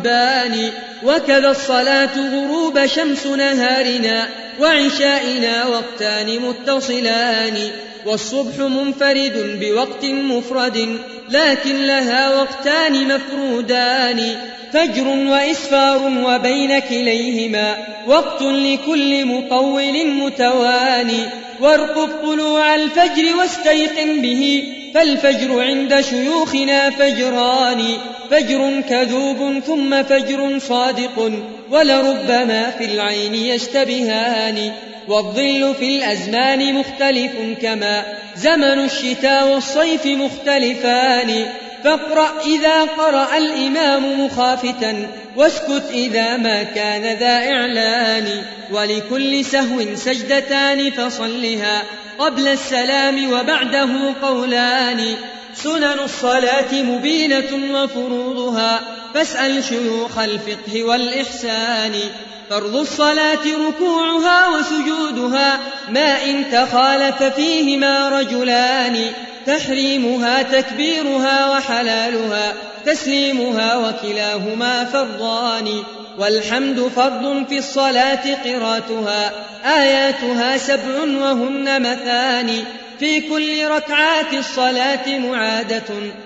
رهبان وكذا الصلاة غروب شمس نهارنا وعشائنا وقتان متصلان والصبح منفرد بوقت مفرد لكن لها وقتان مفرودان فجر وإسفار وبين كليهما وقت لكل مطول متواني وارقب طلوع الفجر واستيقن به فالفجر عند شيوخنا فجران فجر كذوب ثم فجر صادق ولربما في العين يشتبهان والظل في الأزمان مختلف كما زمن الشتاء والصيف مختلفان فاقرأ إذا قرأ الإمام مخافتا واسكت إذا ما كان ذا إعلان ولكل سهو سجدتان فصلها قبل السلام وبعده قولان سنن الصلاة مبينة وفروضها فاسأل شيوخ الفقه والإحسان فرض الصلاة ركوعها وسجودها ما إن تخالف فيهما رجلان تحريمها تكبيرها وحلالها تسليمها وكلاهما فرضان والحمد فرض في الصلاة قراتها آياتها سبع وهن مثاني في كل ركعات الصلاة معادة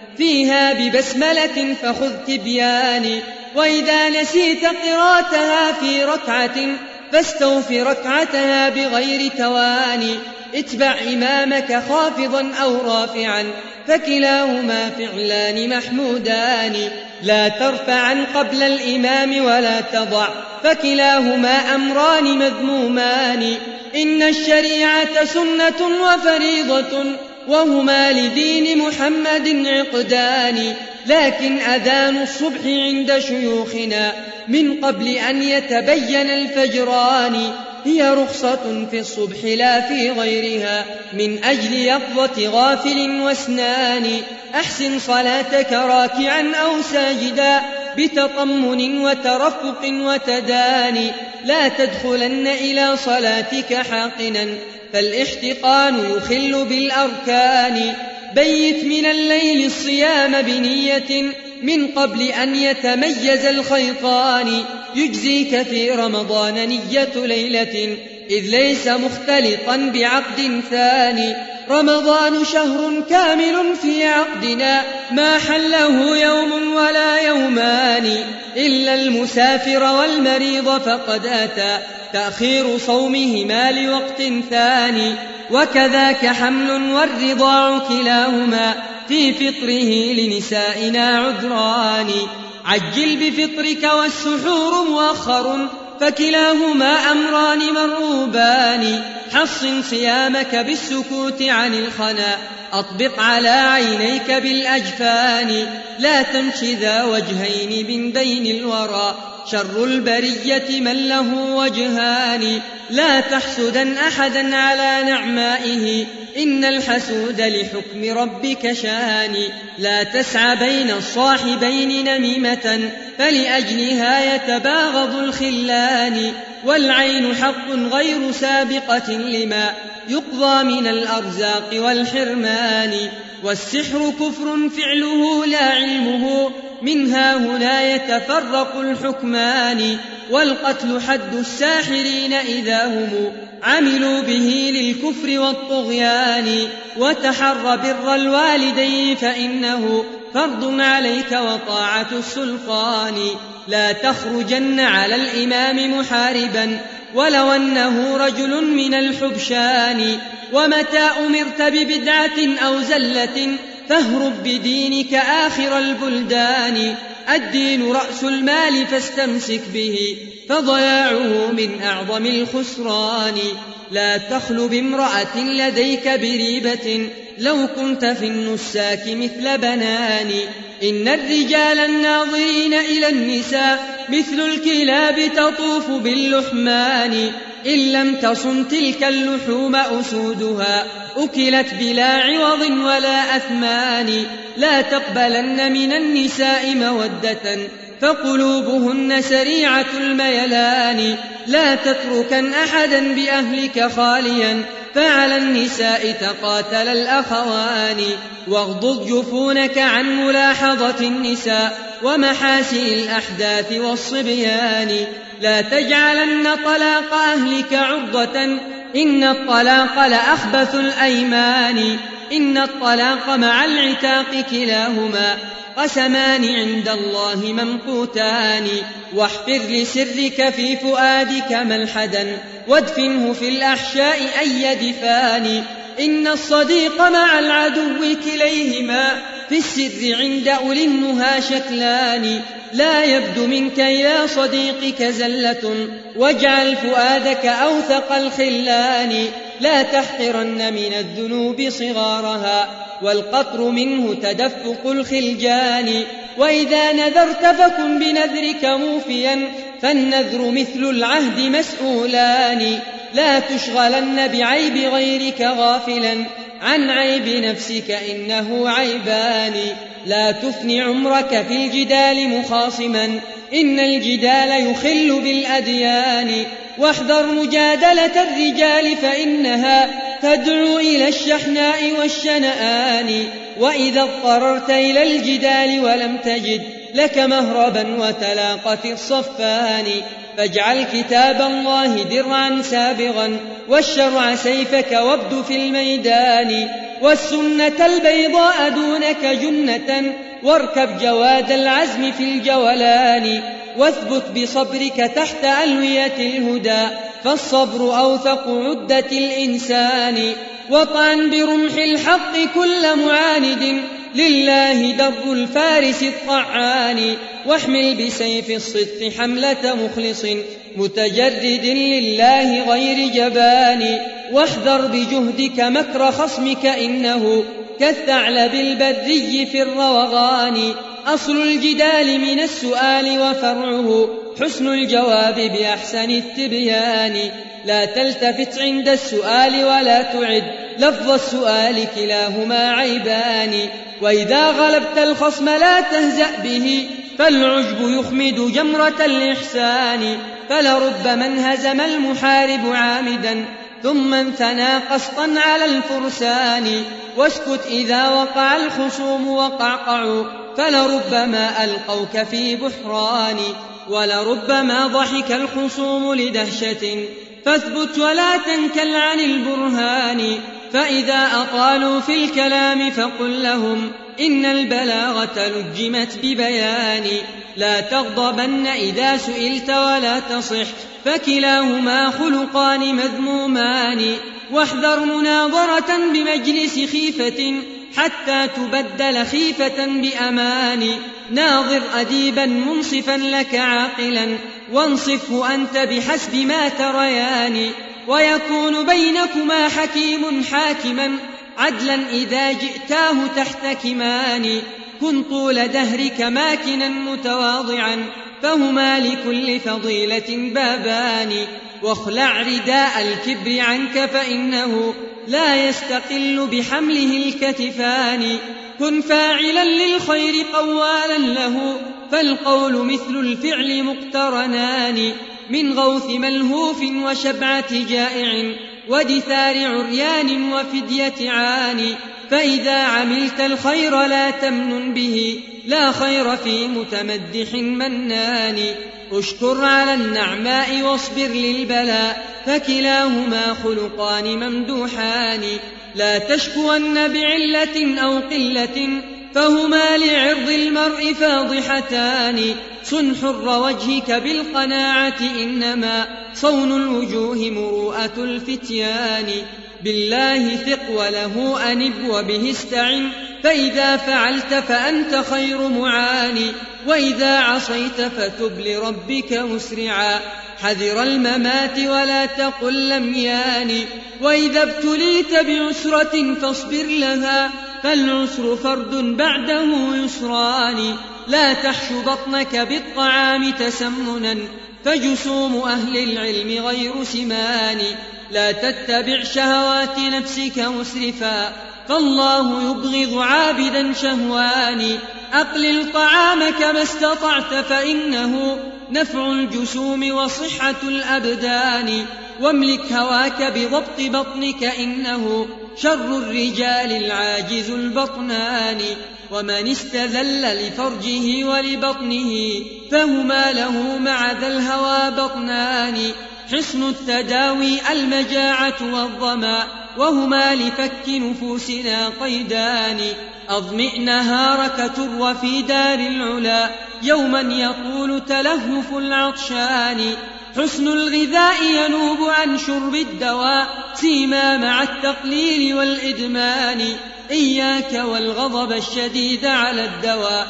فيها ببسملة فخذ تبيان وإذا نسيت قراتها في ركعة فاستوف ركعتها بغير تواني اتبع إمامك خافضا أو رافعا فكلاهما فعلان محمودان لا ترفعا قبل الإمام ولا تضع فكلاهما أمران مذمومان إن الشريعة سنة وفريضة وهما لدين محمد عقدان لكن أذان الصبح عند شيوخنا من قبل أن يتبين الفجران هي رخصة في الصبح لا في غيرها من أجل يقظة غافل واسنان أحسن صلاتك راكعا أو ساجدا بتطمن وترفق وتداني لا تدخلن إلى صلاتك حاقنا فالاحتقان يخل بالأركان بيت من الليل الصيام بنية من قبل أن يتميز الخيطان يجزيك في رمضان نية ليلة إذ ليس مختلطا بعقد ثاني رمضان شهر كامل في عقدنا ما حله يوم ولا يومان إلا المسافر والمريض فقد أتى تأخير صومهما لوقت ثاني وكذاك حمل والرضاع كلاهما في فطره لنسائنا عذران عجل بفطرك والسحور مؤخر فكلاهما أمران مرغوبان حصن صيامك بالسكوت عن الخنا أطبق على عينيك بالأجفان لا تمش ذا وجهين من بين الورى شر البرية من له وجهان لا تحسدن أحدا على نعمائه إن الحسود لحكم ربك شان لا تسعى بين الصاحبين نميمة فلأجلها يتباغض الخلان والعين حق غير سابقة لما يقضى من الأرزاق والحرمان والسحر كفر فعله لا علمه منها هنا يتفرق الحكمان والقتل حد الساحرين إذا هم عملوا به للكفر والطغيان وتحر بر الوالدين فإنه فرض عليك وطاعة السلطان لا تخرجن على الإمام محاربا ولو أنه رجل من الحبشان ومتى أمرت ببدعة أو زلة فاهرب بدينك آخر البلدان الدين رأس المال فاستمسك به فضياعه من أعظم الخسران لا تخل بامرأة لديك بريبة لو كنت في النساك مثل بنان إن الرجال الناظرين إلى النساء مثل الكلاب تطوف باللحمان إن لم تصن تلك اللحوم أسودها أكلت بلا عوض ولا أثمان لا تقبلن من النساء مودة فقلوبهن سريعة الميلان لا تتركن أحدا بأهلك خاليا فعلى النساء تقاتل الأخوان واغضض جفونك عن ملاحظة النساء ومحاسن الأحداث والصبيان لا تجعلن طلاق أهلك عرضة إن الطلاق لأخبث الأيمان إن الطلاق مع العتاق كلاهما قسمان عند الله ممقوتان واحفر لسرك في فؤادك ملحدا وادفنه في الأحشاء أي دفان إن الصديق مع العدو كليهما في السر عند أولي النهى شكلان لا يبدو منك يا صديقك زلة واجعل فؤادك أوثق الخلان لا تحقرن من الذنوب صغارها والقطر منه تدفق الخلجان وإذا نذرت فكن بنذرك موفيا فالنذر مثل العهد مسؤولان لا تشغلن بعيب غيرك غافلا عن عيب نفسك إنه عيبان لا تفني عمرك في الجدال مخاصما إن الجدال يخل بالأديان واحذر مجادلة الرجال فإنها تدعو إلى الشحناء والشنآن وإذا اضطررت إلى الجدال ولم تجد لك مهربا وتلاقت الصفان فاجعل كتاب الله درعا سابغا والشرع سيفك وابد في الميدان والسنة البيضاء دونك جنة واركب جواد العزم في الجولان واثبت بصبرك تحت ألوية الهدى فالصبر أوثق عدة الإنسان وطعن برمح الحق كل معاند لله در الفارس الطعان واحمل بسيف الصدق حملة مخلص متجرد لله غير جبان واحذر بجهدك مكر خصمك إنه كالثعلب البري في الروغان أصل الجدال من السؤال وفرعه حسن الجواب بأحسن التبيان لا تلتفت عند السؤال ولا تعد لفظ السؤال كلاهما عيبان وإذا غلبت الخصم لا تهزأ به فالعجب يخمد جمرة الإحسان فلرب من هزم المحارب عامدا ثم انثنى قسطا على الفرسان واسكت إذا وقع الخصوم وقعقعوا فلربما ألقوك في بحران ولربما ضحك الخصوم لدهشة فاثبت ولا تنكل عن البرهان فإذا أطالوا في الكلام فقل لهم إن البلاغة لجمت ببيان لا تغضبن إذا سئلت ولا تصح فكلاهما خلقان مذمومان واحذر مناظرة بمجلس خيفة حتى تبدل خيفة بأمان ناظر أديبا منصفا لك عاقلا وانصفه أنت بحسب ما تريان ويكون بينكما حكيم حاكما عدلا إذا جئتاه تحتكمان كن طول دهرك ماكنا متواضعا فهما لكل فضيلة بابان واخلع رداء الكبر عنك فإنه لا يستقل بحمله الكتفان كن فاعلا للخير قوالا له فالقول مثل الفعل مقترنان من غوث ملهوف وشبعة جائع ودثار عريان وفدية عاني فإذا عملت الخير لا تمنن به لا خير في متمدح منان اشكر على النعماء واصبر للبلاء فكلاهما خلقان ممدوحان لا تشكون بعلة أو قلة فهما لعرض المرء فاضحتان صن حر وجهك بالقناعة إنما صون الوجوه مروءة الفتيان بالله ثق وله أنب وبه استعن فإذا فعلت فأنت خير معان وإذا عصيت فتب لربك مسرعا حذر الممات ولا تقل لم يان وإذا ابتليت بعسرة فاصبر لها فالعسر فرد بعده يسران لا تحش بطنك بالطعام تسمنا، فجسوم أهل العلم غير سمان. لا تتبع شهوات نفسك مسرفا، فالله يبغض عابدا شهوان. أقلل طعامك ما استطعت، فإنه نفع الجسوم وصحة الأبدان. واملك هواك بضبط بطنك، إنه شر الرجال العاجز البطنان. ومن استذل لفرجه ولبطنه، فهما له مع ذا الهوى بطنان. حصن التداوي المجاعة والظما، وهما لفك نفوسنا قيدان. أضمئ نهارك تر في دار العلا، يوما يطول تلهف العطشان. حسن الغذاء ينوب عن شرب الدواء، سيما مع التقليل والإدمان. إياك والغضب الشديد على الدواء،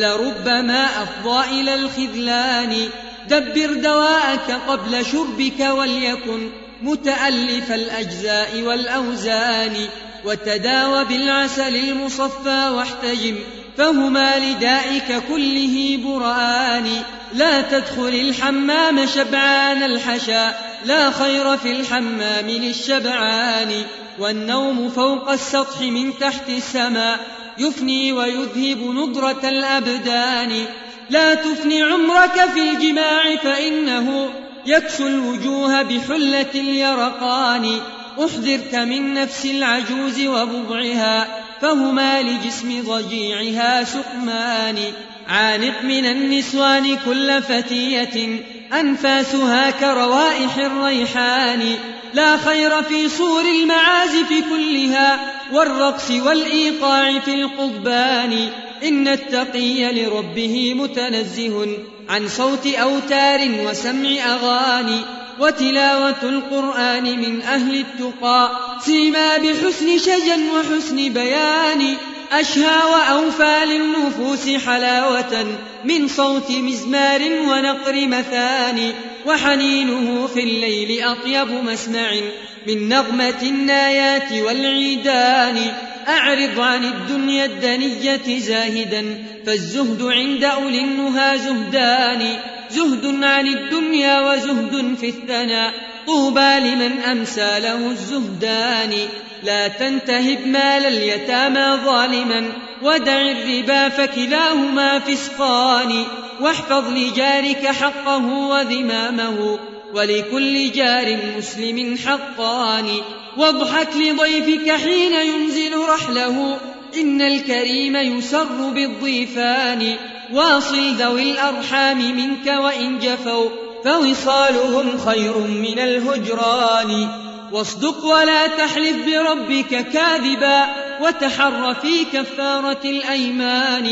فلربما أفضى إلى الخذلان. دبر دواءك قبل شربك، وليكن متألف الأجزاء والأوزان. وتداوى بالعسل المصفى واحتجم، فهما لدائك كله برآن. لا تدخل الحمام شبعان الحشا، لا خير في الحمام للشبعان. والنوم فوق السطح من تحت السماء، يفني ويذهب نضرة الأبدان. لا تفني عمرك في الجماع، فإنه يكسو الوجوه بحلة اليرقان. أحذرك من نفس العجوز وبضعها، فهما لجسم ضجيعها سقمان. عانق من النسوان كل فتية، أنفاسها كروائح الريحان. لا خير في صور المعازف كلها، والرقص والإيقاع في القضبان. إن التقي لربه متنزه عن صوت أوتار وسمع أغاني. وتلاوة القرآن من أهل التقى، سيما بحسن شجن وحسن بيان. أشهى وأوفى للنفوس حلاوة من صوت مزمار ونقر مثاني. وحنينه في الليل أطيب مسمع من نغمة النايات والعيدان. أعرض عن الدنيا الدنية زاهدا، فالزهد عند أولي النهى زهدان. زهد عن الدنيا وزهد في الثناء، طوبى لمن أمسى له الزهدان. لا تنتهب مال اليتامى ظالما، ودع الربا فكلاهما فسقان. واحفظ لجارك حقه وذمامه، ولكل جار مسلم حقان. واضحك لضيفك حين ينزل رحله، إن الكريم يسر بالضيفان. واصل ذوي الأرحام منك وإن جفوا، فوصالهم خير من الهجران. واصدق ولا تحلف بربك كاذبا، وتحر في كفارة الأيمان.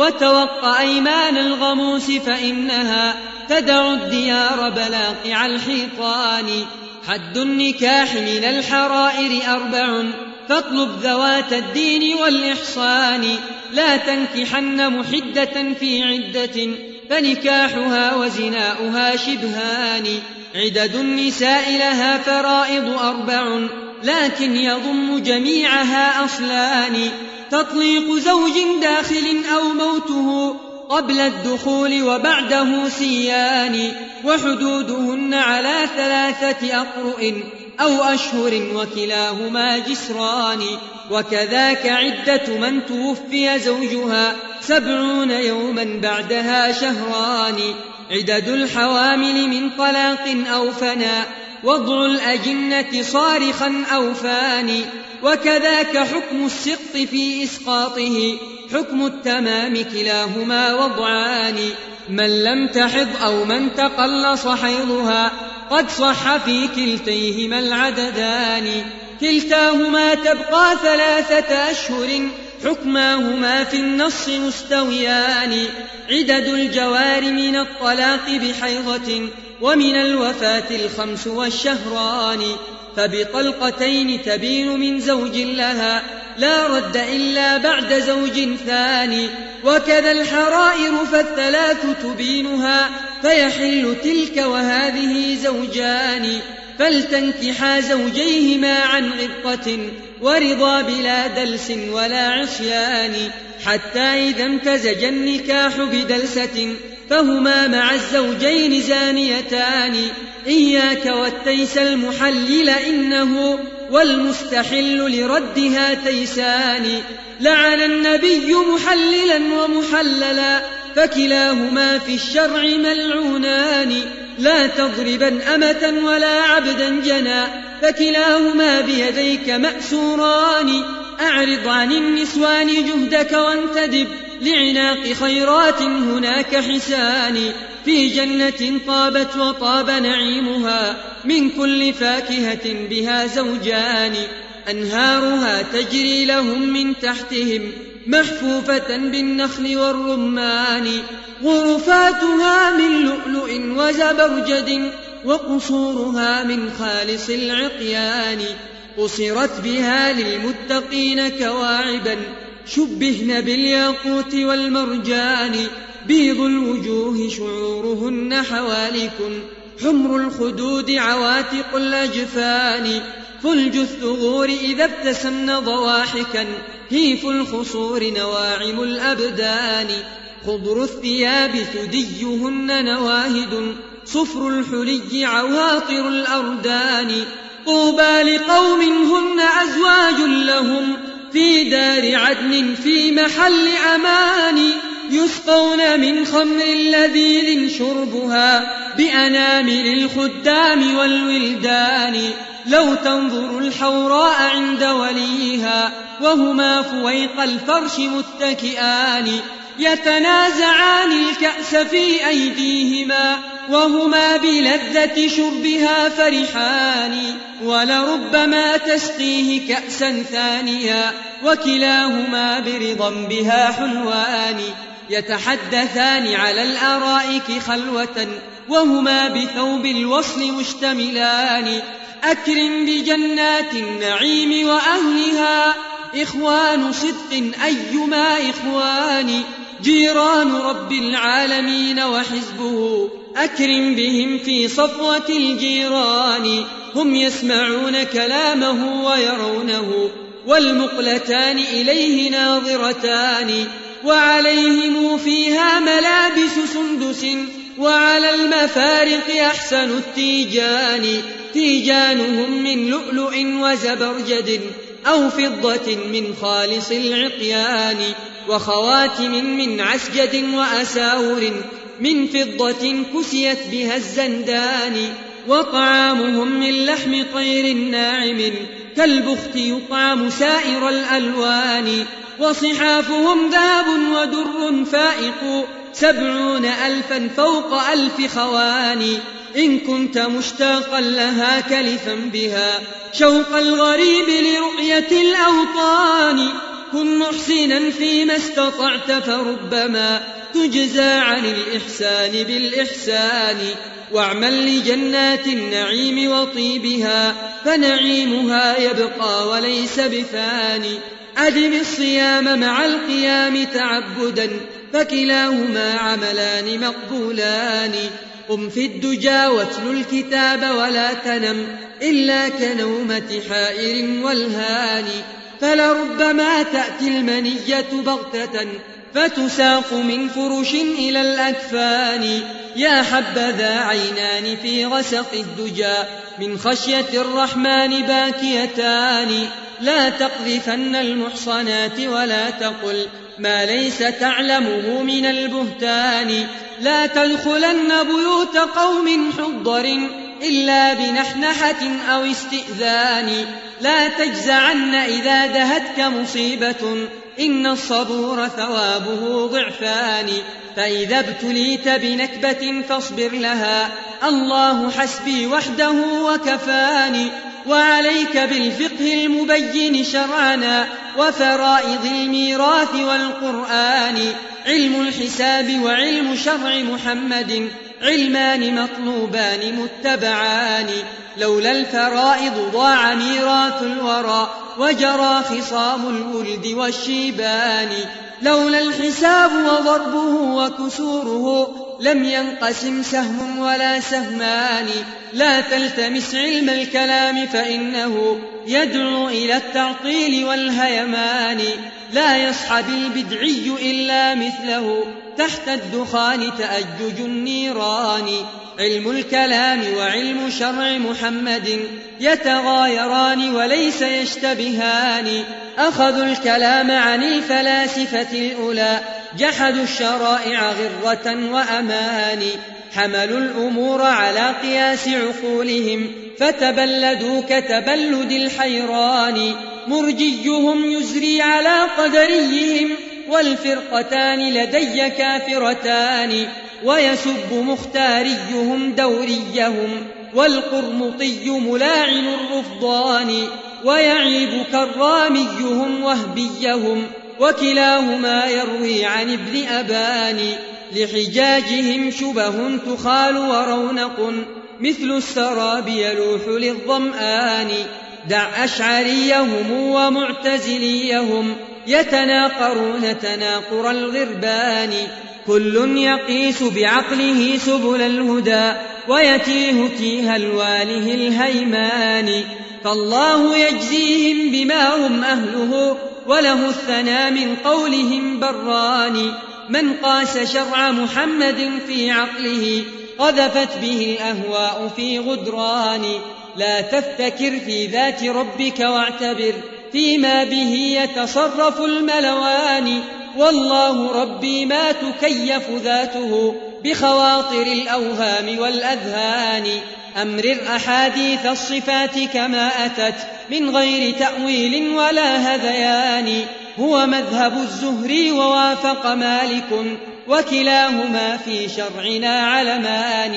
وتوق أيمان الغموس، فإنها تدع الديار بلاقع الحيطان. حد النكاح من الحرائر أربع، فاطلب ذوات الدين والإحصان. لا تنكحن محدة في عدة، فنكاحها وزناؤها شبهان. عدد النساء لها فرائض أربع، لكن يضم جميعها أصلان. تطليق زوج داخل أو موته قبل الدخول وبعده سيان. وحدودهن على ثلاثة أقرؤ أو أشهر، وكلاهما جسران. وكذاك عدة من توفي زوجها، سبعون يوما بعدها شهران. عدد الحوامل من طلاق أو فناء، وضع الأجنة صارخا أو فاني. وكذاك حكم السقط في إسقاطه، حكم التمام كلاهما وضعان. من لم تحض أو من تقلص حيضها، قد صح في كلتيهما العددان. كلتاهما تبقى ثلاثة أشهر، حكماهما في النص مستويان. عدد الجوار من الطلاق بحيضة، ومن الوفاة الخمس والشهران. فبطلقتين تبين من زوج لها، لا رد إلا بعد زوج ثاني. وكذا الحرائر فالثلاث تبينها، فيحل تلك وهذه زوجان. فلتنكحا زوجيهما عن غبطة ورضا بلا دلس ولا عصيان، حتى إذا امتزج النكاح بدلسة فهما مع الزوجين زانيتان. إياك والتيس المحلل إنه والمستحل لردها تيسان. لعن النبي محللا ومحللا فكلاهما في الشرع ملعونان. لا تضربا أمة ولا عبدا جنا فكلاهما بيديك مأسوران. أعرض عن النسوان جهدك وانتدب لعناق خيرات هناك حسان. في جنة طابت وطاب نعيمها من كل فاكهة بها زوجان. أنهارها تجري لهم من تحتهم محفوفة بالنخل والرمان. غرفاتها من لؤلؤ وزبرجد وقصورها من خالص العقيان. قصرت بها للمتقين كواعبا شبهن بالياقوت والمرجان. بيض الوجوه شعورهن حوالك حمر الخدود عواتق الأجفان. فلج الثغور إذا ابتسمن ضواحكا هيف الخصور نواعم الأبدان. خضر الثياب ثديهن نواهد صفر الحلي عواطر الأردان. طوبى لقوم هن أزواج لهم في دار عدن في محل أمان. يسقون من خمر لذيذ شربها بأنامل الخدام والولدان. لو تنظر الحوراء عند وليها وهما فويق الفرش متكئان. يتنازعان الكأس في أيديهما وهما بلذة شربها فرحان. ولربما تسقيه كأسا ثانيا وكلاهما برضا بها حلوان. يتحدثان على الأرائك خلوة وهما بثوب الوصل مشتملان. أكرم بجنات النعيم وأهلها إخوان صدق أيما إخوان. جيران رب العالمين وحزبه أكرم بهم في صفوة الجيران. هم يسمعون كلامه ويرونه والمقلتان إليه ناظرتان. وعليهم فيها ملابس سندس وعلى المفارق أحسن التيجان. تيجانهم من لؤلؤ وزبرجد أو فضة من خالص العقيان. وخواتم من عسجد وأساور من فضة كسيت بها الزندان. وطعامهم من لحم طير ناعم كالبخت يطعم سائر الألوان. وصحافهم ذهب ودر فائق سبعون ألفا فوق ألف خوان. إن كنت مشتاقا لها كلفا بها شوق الغريب لرؤية الأوطان. كن محسنا فيما استطعت فربما تجزى عن الإحسان بالإحسان. واعمل لجنات النعيم وطيبها فنعيمها يبقى وليس بفاني. أدم الصيام مع القيام تعبدا فكلاهما عملان مقبولان. قم في الدجى واتل الكتاب ولا تنم إلا كنومة حائر والهان. فلربما تأتي المنية بغتة فتساق من فرش إلى الأكفان. يا حبذا عينان في غسق الدجى من خشية الرحمن باكيتان. لا تقذفن المحصنات ولا تقل ما ليس تعلمه من البهتان. لا تدخلن بيوت قوم حضر إلا بنحنحة أو استئذان. لا تجزعن إذا دهتك مصيبة إن الصبور ثوابه ضعفان. فإذا ابتليت بنكبة فاصبر لها الله حسبي وحده وكفاني. وعليك بالفقه المبين شرعنا وفرائض الميراث والقرآن. علم الحساب وعلم شرع محمد علمان مطلوبان متبعان. لولا الفرائض ضاع ميراث الورى وجرى خصام الولد والشيبان. لولا الحساب وضربه وكسوره لم ينقسم سهم ولا سهمان. لا تلتمس علم الكلام فإنه يدعو إلى التعطيل والهيمان. لا يصحب البدعي إلا مثله تحت الدخان تأجج النيران. علم الكلام وعلم شرع محمد يتغايران وليس يشتبهان. أخذوا الكلام عن الفلاسفة الأولى جحدوا الشرائع غرة وأمان. حملوا الأمور على قياس عقولهم فتبلدوا كتبلد الحيران. مرجيهم يزري على قدريهم والفرقتان لدي كافرتان. ويسب مختاريهم دوريهم والقرمطي ملاعن الرفضان. ويعيب كراميهم وهبيهم وكلاهما يروي عن ابن أبان. لحجاجهم شبه تخال ورونق مثل السراب يلوح للظمآن. دع أشعريهم ومعتزليهم يتناقرون تناقر الغربان. كل يقيس بعقله سبل الهدى ويتيه تيه الواله الهيمان. فالله يجزيهم بما هم أهله وله الثنى من قولهم بران. من قاس شرع محمد في عقله قذفت به الأهواء في غدران. لا تفتكر في ذات ربك واعتبر فيما به يتصرف الملوان. والله ربي ما تكيف ذاته بخواطر الأوهام والأذهان. أمرر أحاديث الصفات كما أتت من غير تأويل ولا هذيان. هو مذهب الزهري ووافق مالك وكلاهما في شرعنا علمان.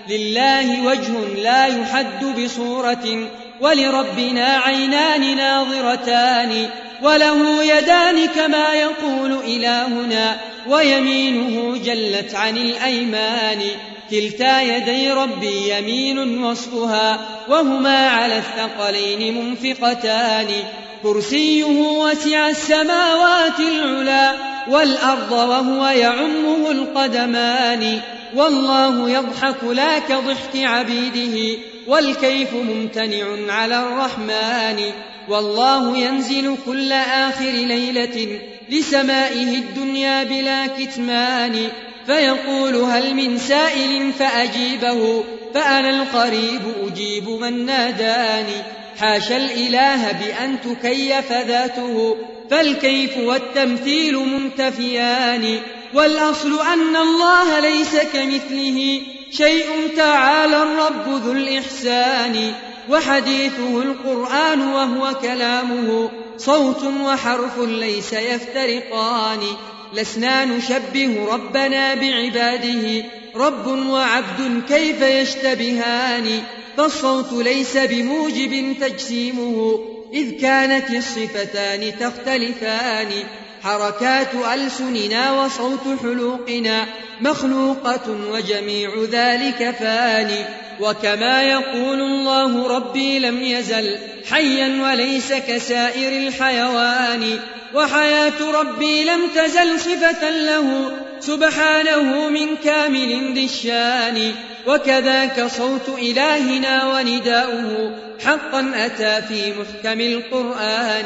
لله وجه لا يحد بصورة ولربنا عينان ناظرتان. وله يدان كما يقول إلهنا ويمينه جلت عن الأيمان. كلتا يدي ربي يمين وصفها وهما على الثقلين منفقتان. كرسيه وسع السماوات العلا والأرض وهو يعمه القدمان. والله يضحك لا كضحك عبيده والكيف ممتنع على الرحمن. والله ينزل كل آخر ليلة لسمائه الدنيا بلا كتمان. فيقول هل من سائل فأجيبه فأنا القريب أجيب من ناداني. حاشا الإله بأن تكيف ذاته فالكيف والتمثيل منتفيان. والأصل أن الله ليس كمثله شيء تعالى الرب ذو الإحسان. وحديثه القرآن وهو كلامه صوت وحرف ليس يفترقان. لسنا نشبه ربنا بعباده رب وعبد كيف يشتبهان. فالصوت ليس بموجب تجسيمه إذ كانت الصفتان تختلفان. حركات ألسننا وصوت حلوقنا مخلوقة وجميع ذلك فاني. وكما يقول الله ربي لم يزل حيا وليس كسائر الحيوان. وحياة ربي لم تزل صفة له سبحانه من كامل ذي الشان. وكذاك صوت إلهنا ونداؤه حقا أتى في محكم القرآن.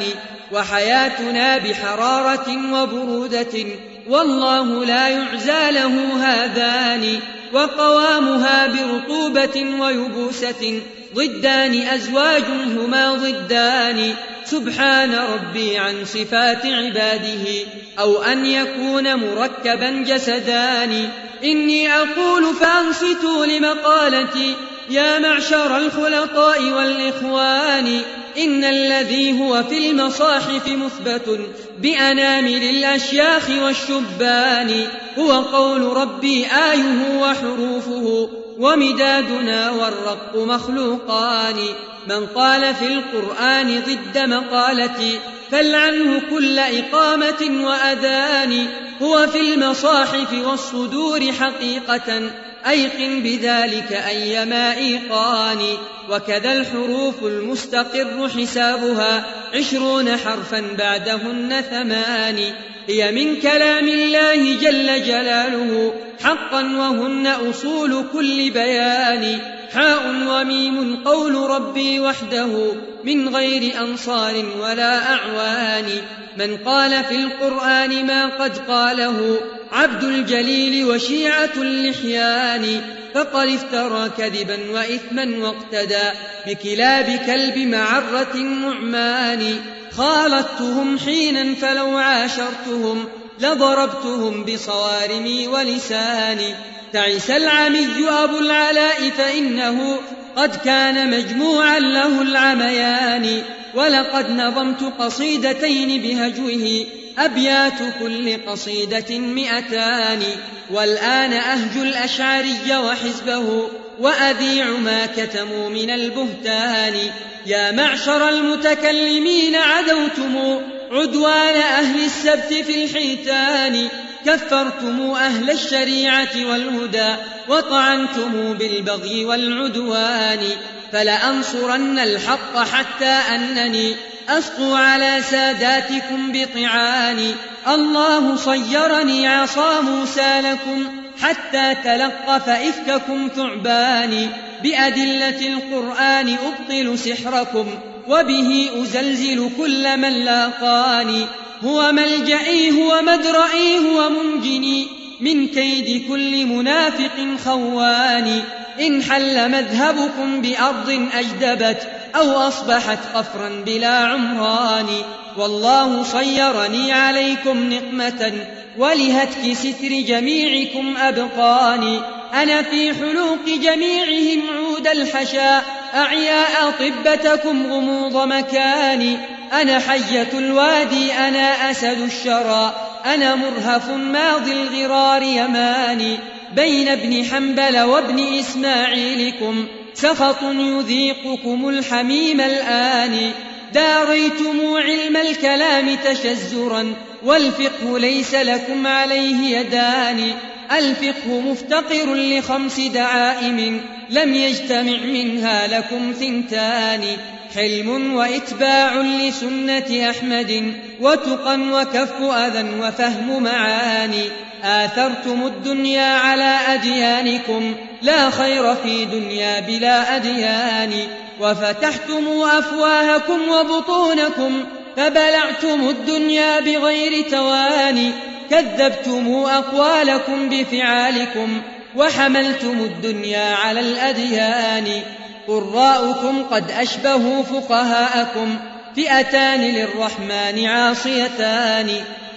وحياتنا بحرارة وبرودة والله لا يعزى له هذان. وقوامها برطوبة ويبوسة ضدان أزواج هما ضدان. سبحان ربي عن صفات عباده أو أن يكون مركبا جسدان. إني أقول فأنصتوا لمقالتي يا معشر الخلطاء والإخوان. إن الذي هو في المصاحف مثبت بأنامل الأشياخ والشبان هو قول ربي آيه وحروفه ومدادنا والرق مخلوقان. من قال في القرآن ضد مقالتي فلعنه كل إقامة وأذان. هو في المصاحف والصدور حقيقة أيقن بذلك أيما إيقان. وكذا الحروف المستقر حسابها عشرون حرفا بعدهن ثمان. هي من كلام الله جل جلاله حقا وهن أصول كل بيان. حاء وميم قول ربي وحده من غير أنصار ولا أعوان. من قال في القرآن ما قد قاله عبد الجليل وشيعة اللحيان فقد افترى كذبا وإثما واقتدى بكلاب كلب معرة نعمان. خالطتهم حينا فلو عاشرتهم لضربتهم بصوارمي ولساني. تعس العمي أبو العلاء فإنه قد كان مجموعا له العميان. ولقد نظمت قصيدتين بهجوه أبيات كل قصيدة مئتان. والآن أهج الأشعري وحزبه وأذيع ما كتموا من البهتان. يا معشر المتكلمين عدوتم عدوان أهل السبت في الحيتان. كفرتم أهل الشريعة والهدى وطعنتم بالبغي والعدوان. فلأنصرن الحق حتى أنني أسقو على ساداتكم بطعاني. الله صيرني عصا موسى لكم حتى تلقف إفككم ثعبان. بأدلة القرآن أبطل سحركم وبه أزلزل كل من لاقاني. هو ملجئي هو مدرئي هو منجني من كيد كل منافق خوان. إن حل مذهبكم بأرض أجدبت أو أصبحت قفرا بلا عمران. والله صيرني عليكم نقمة ولهتك ستر جميعكم أبقاني. أنا في حلوق جميعهم عود الحشا أعياء طبتكم غموض مكاني. أنا حية الوادي أنا أسد الشرى أنا مرهف ماضي الغرار يماني. بين ابن حنبل وابن إسماعيلكم سخط يذيقكم الحميم الآن. داريتم علم الكلام تشزرا والفقه ليس لكم عليه يدان. الفقه مفتقر لخمس دعائم لم يجتمع منها لكم ثنتان. حلم وإتباع لسنة أحمد وتقى وكف أذى وفهم معاني. آثرتم الدنيا على أديانكم لا خير في دنيا بلا أديان. وفتحتم أفواهكم وبطونكم فبلعتم الدنيا بغير تواني. كذبتم أقوالكم بفعالكم وحملتم الدنيا على الأديان. قراؤكم قد أشبهوا فقهاءكم فئتان للرحمن عاصيتان.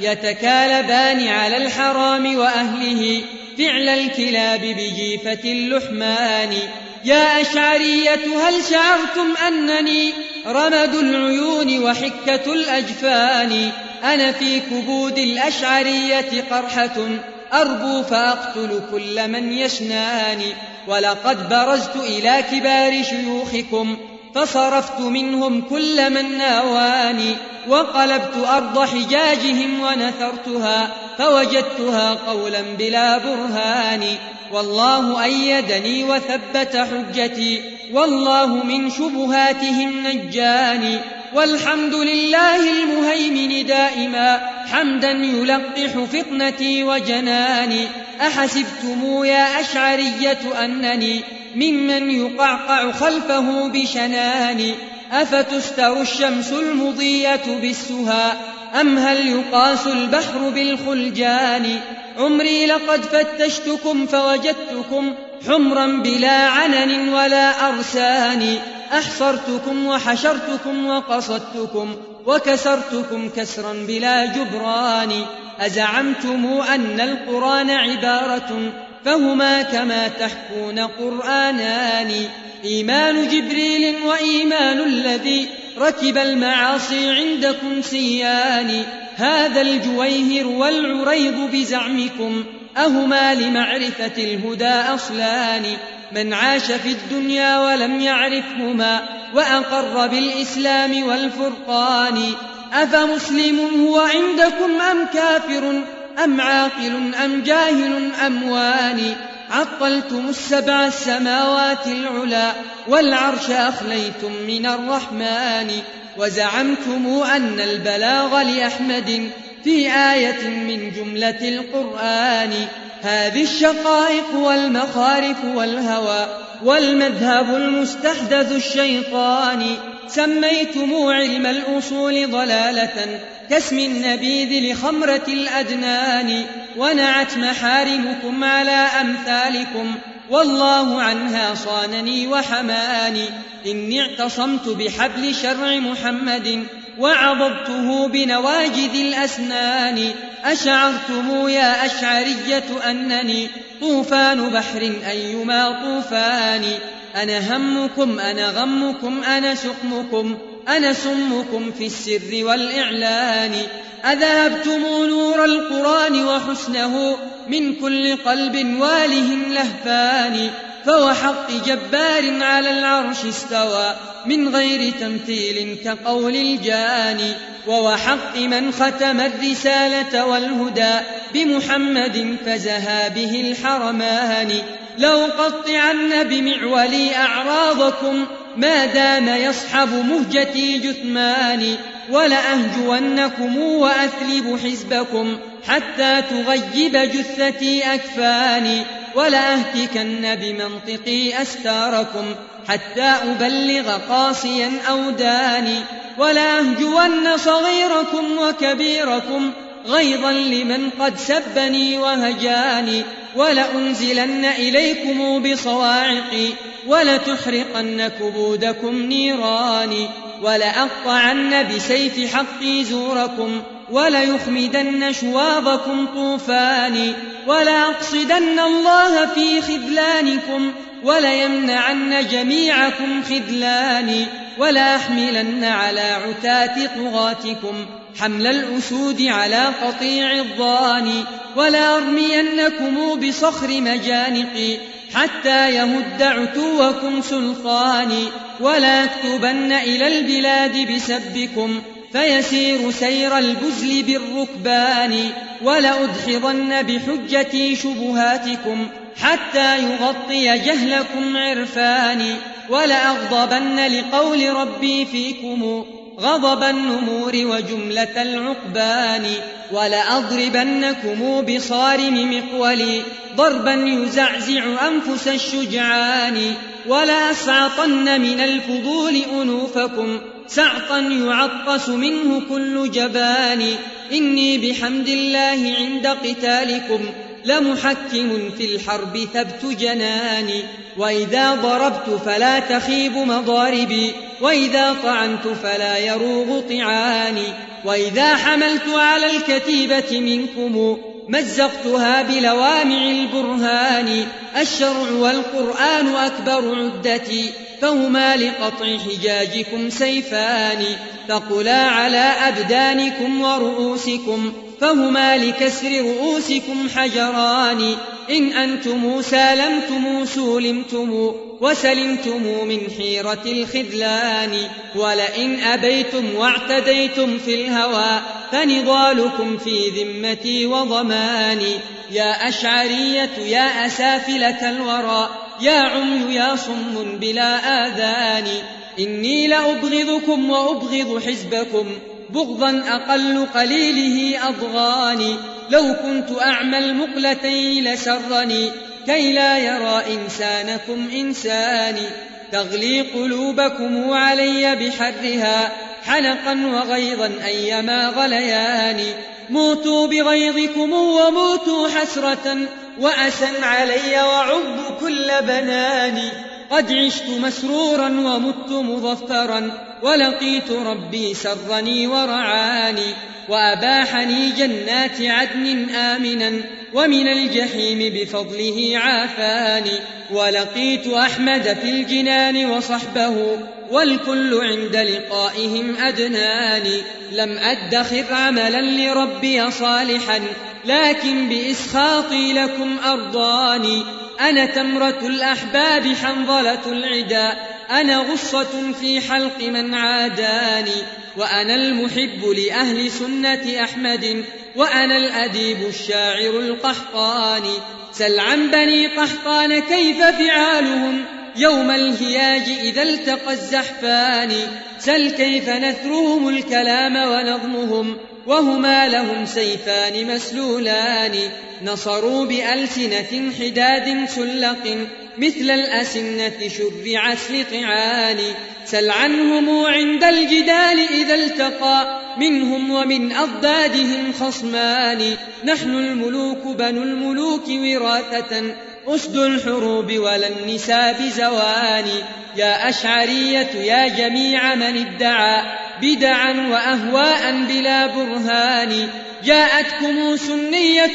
يتكالبان على الحرام وأهله فعل الكلاب بجيفة اللحمان. يا أشعرية هل شعرتم أنني رمد العيون وحكة الأجفان. أنا في كبود الأشعرية قرحة أربو فأقتل كل من يشناني. ولقد برزت إلى كبار شيوخكم فصرفت منهم كل من ناواني. وقلبت أرض حجاجهم ونثرتها فوجدتها قولا بلا برهان. والله أيدني وثبت حجتي والله من شبهاتهم نجاني. والحمد لله المهيمن دائما حمدا يلقح فطنتي وجناني. أحسبتم يا أشعرية أنني ممن يقعقع خلفه بشناني. أفتستر الشمس المضية بالسها أم هل يقاس البحر بالخلجان. عمري لقد فتشتكم فوجدتكم حمرا بلا عنن ولا أرسان. أحصرتكم وحشرتكم وقصدتكم وكسرتكم كسرا بلا جبران. أزعمتم أن القرآن عبارة فهما كما تحكون قرآنان. إيمان جبريل وإيمان الذي ركب المعاصي عندكم سيان. هذا الجويهر والعريض بزعمكم أهما لمعرفة الهدى أصلان. من عاش في الدنيا ولم يعرفهما وأقر بالإسلام والفرقان. أفمسلم هو عندكم أم كافر أم عاقل أم جاهل أم واني. عطلتم السبع السماوات العلا والعرش أخليتم من الرحمن. وزعمتم أن البلاغ لأحمد في آية من جملة القرآن. هذه الشقائق والمخارف والهوى والمذهب المستحدث الشيطاني. سميتم علم الأصول ضلالة كاسم النبيذ لخمرة الأدنان، ونعت محارمكم على أمثالكم والله عنها صانني وحماني. إني اعتصمت بحبل شرع محمد وعضبته بنواجذ الأسنان. أشعرتم يا أشعرية أنني طوفان بحر أيما طوفان. أنا همكم أنا غمكم أنا سقمكم أنا سمكم في السر والإعلان. أذهبتم نور القرآن وحسنه من كل قلب واله لهفان. فوحق جبار على العرش استوى من غير تمثيل كقول الجاني. ووحق من ختم الرسالة والهدى بمحمد فزها به الحرمان. لأقطعن بمعولي أعراضكم ما دام يصحب مهجتي جثماني. ولأهجونكم وأثلب حزبكم حتى تغيب جثتي أكفاني. ولأهتكن بمنطقي أستاركم حتى أبلغ قاصيا أوداني. ولأهجون صغيركم وكبيركم غيظا لمن قد سبني وهجاني. ولأنزلن إليكم بصواعقي ولتحرقن كبودكم نيراني. ولأقطعن بسيف حقي زوركم وليخمدن شواظكم طوفاني. ولأقصدن الله في خذلانكم وليمنعن جميعكم خذلاني. ولأحملن على عتاة طغاتكم حمل الأسود على قطيع الضاني. ولأرمينكم بصخر مجانقي حتى يمد عتوكم سلطاني. ولا أكتبن إلى البلاد بسبكم فيسير سير البزل بالركبان. ولأدحضن بحجتي شبهاتكم حتى يغطي جهلكم عرفاني. ولأغضبن لقول ربي فيكم غضب النمور وجملة العقبان. ولأضربنكم بصارم مقولي ضربا يزعزع أنفس الشجعان. ولأسعطن من الفضول أنوفكم سعطا يعطس منه كل جبان. إني بحمد الله عند قتالكم لمحكم في الحرب ثبت جناني. وإذا ضربت فلا تخيب مضاربي وإذا طعنت فلا يروغ طعاني. وإذا حملت على الكتيبة منكم مزقتها بلوامع البرهان. الشرع والقرآن أكبر عدتي فهما لقطع حجاجكم سيفان. ثقلا على أبدانكم ورؤوسكم فهما لكسر رؤوسكم حجران. إن أنتم سالمتم سولمتم وسلمتم من حيرة الخذلان. ولئن أبيتم واعتديتم في الهوى فنضالكم في ذمتي وضماني. يا أشعرية يا أسافلة الورى يا عمي يا صم بلا آذان. إني لأبغضكم وأبغض حزبكم بغضا أقل قليله أضغاني. لو كنت أعمى المقلتين لسرني كي لا يرى إنسانكم إنساني. تغلي قلوبكم علي بحرها حنقا وغيظا أيما غليان. موتوا بغيظكم وموتوا حسرة وأسا علي وعض كل بناني. قد عشت مسرورا ومت مظفرا ولقيت ربي سرني ورعاني. وأباحني جنات عدن آمنا ومن الجحيم بفضله عافاني. ولقيت أحمد في الجنان وصحبه والكل عند لقائهم أدناني. لم أدخر عملا لربي صالحا لكن بإسخاطي لكم أرضاني. أنا تمرة الأحباب حنظلة العدا أنا غصة في حلق من عاداني. وأنا المحب لأهل سنة أحمد وأنا الأديب الشاعر القحطاني. سل عن بني قحطان كيف فعالهم يوم الهياج إذا التقى الزحفان. سل كيف نثرهم الكلام ونظمهم وهما لهم سيفان مسلولان. نصروا بألسنة حداد سلق مثل الأسنة شرعت لطعان. سل عنهم عند الجدال إذا التقى منهم ومن أضدادهم خصمان. نحن الملوك بنو الملوك وراثة أسد الحروب ولا النساء بزوان. يا أشعرية يا جميع من ادعى بدعا وأهواء بلا برهان. جاءتكم سنية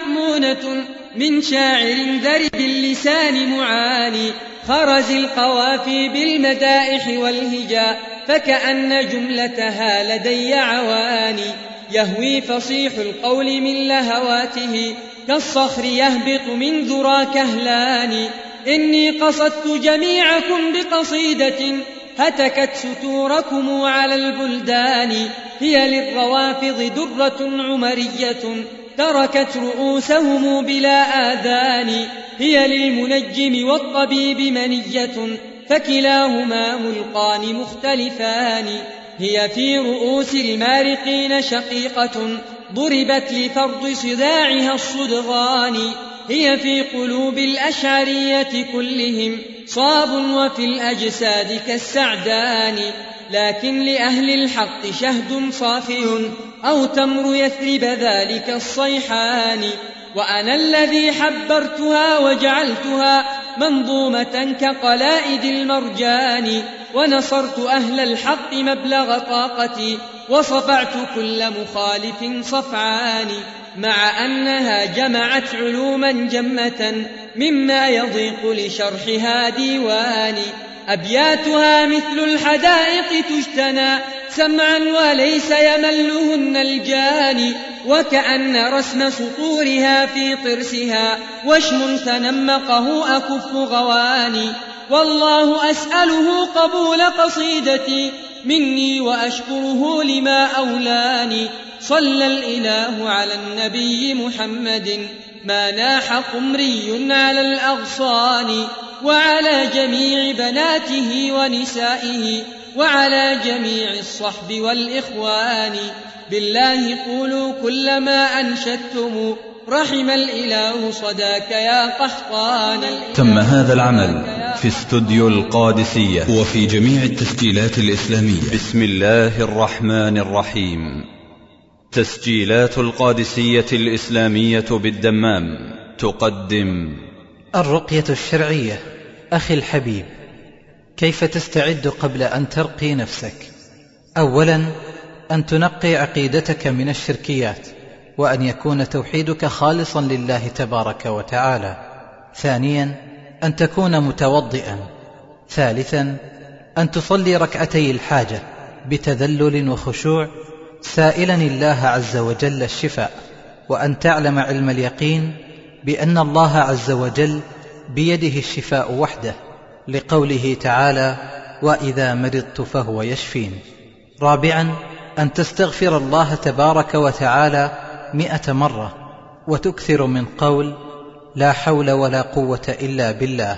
مأمونة من شاعر ذرب اللسان معاني. خرز القوافي بالمدائح والهجاء فكأن جملتها لدي عواني. يهوي فصيح القول من لهواته كالصخر يهبط من ذرى كهلان. إني قصدت جميعكم بقصيدة هتكت ستوركم على البلدان. هي للروافض درة عمرية تركت رؤوسهم بلا آذان. هي للمنجم والطبيب منية فكلاهما ملقان مختلفان. هي في رؤوس المارقين شقيقة ضربت لفرض صداعها الصدغان. هي في قلوب الأشعرية كلهم صاب وفي الأجساد كالسعدان. لكن لأهل الحق شهد صافي أو تمر يثرب ذلك الصيحان. وأنا الذي حبرتها وجعلتها منظومة كقلائد المرجان. ونصرت أهل الحق مبلغ طاقتي وصفعت كل مخالف صفعان. مع أنها جمعت علوما جمة مما يضيق لشرحها ديواني. أبياتها مثل الحدائق تجتنى سمعا وليس يملهن الجاني. وكأن رسم سطورها في طرسها وشم تنمقه أكف غواني. والله أسأله قبول قصيدتي مني وأشكره لما أولاني. صلى الإله على النبي محمد ما ناح قمري على الأغصان. وعلى جميع بناته ونسائه وعلى جميع الصحب والإخوان. بالله قولوا كل ما أنشدتم رحم الإله صداك يا قحطان. تم هذا العمل في استوديو القادسية وفي جميع التسجيلات الإسلامية. بسم الله الرحمن الرحيم. تسجيلات القادسية الإسلامية بالدمام تقدم الرقية الشرعية. أخي الحبيب، كيف تستعد قبل أن ترقي نفسك؟ أولا أن تنقي عقيدتك من الشركيات وأن يكون توحيدك خالصا لله تبارك وتعالى. ثانيا أن تكون متوضئا. ثالثا أن تصلي ركعتي الحاجة بتذلل وخشوع سائلا الله عز وجل الشفاء. وأن تعلم علم اليقين بأن الله عز وجل بيده الشفاء وحده لقوله تعالى وإذا مرضت فهو يشفين. رابعا أن تستغفر الله تبارك وتعالى مئة مرة وتكثر من قول لا حول ولا قوة إلا بالله.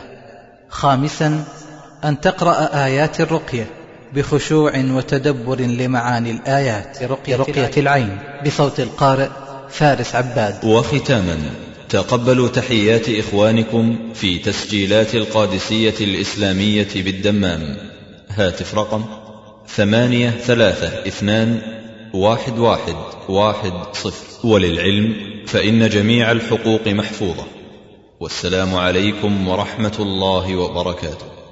خامسا أن تقرأ آيات الرقية بخشوع وتدبر لمعاني الآيات رقية, رقية العين بصوت القارئ فارس عباد. وختاما تقبلوا تحيات إخوانكم في تسجيلات القادسية الإسلامية بالدمام. هاتف رقم ثمانية ثلاثة اثنان واحد واحد واحد صفر. وللعلم فإن جميع الحقوق محفوظة. والسلام عليكم ورحمة الله وبركاته.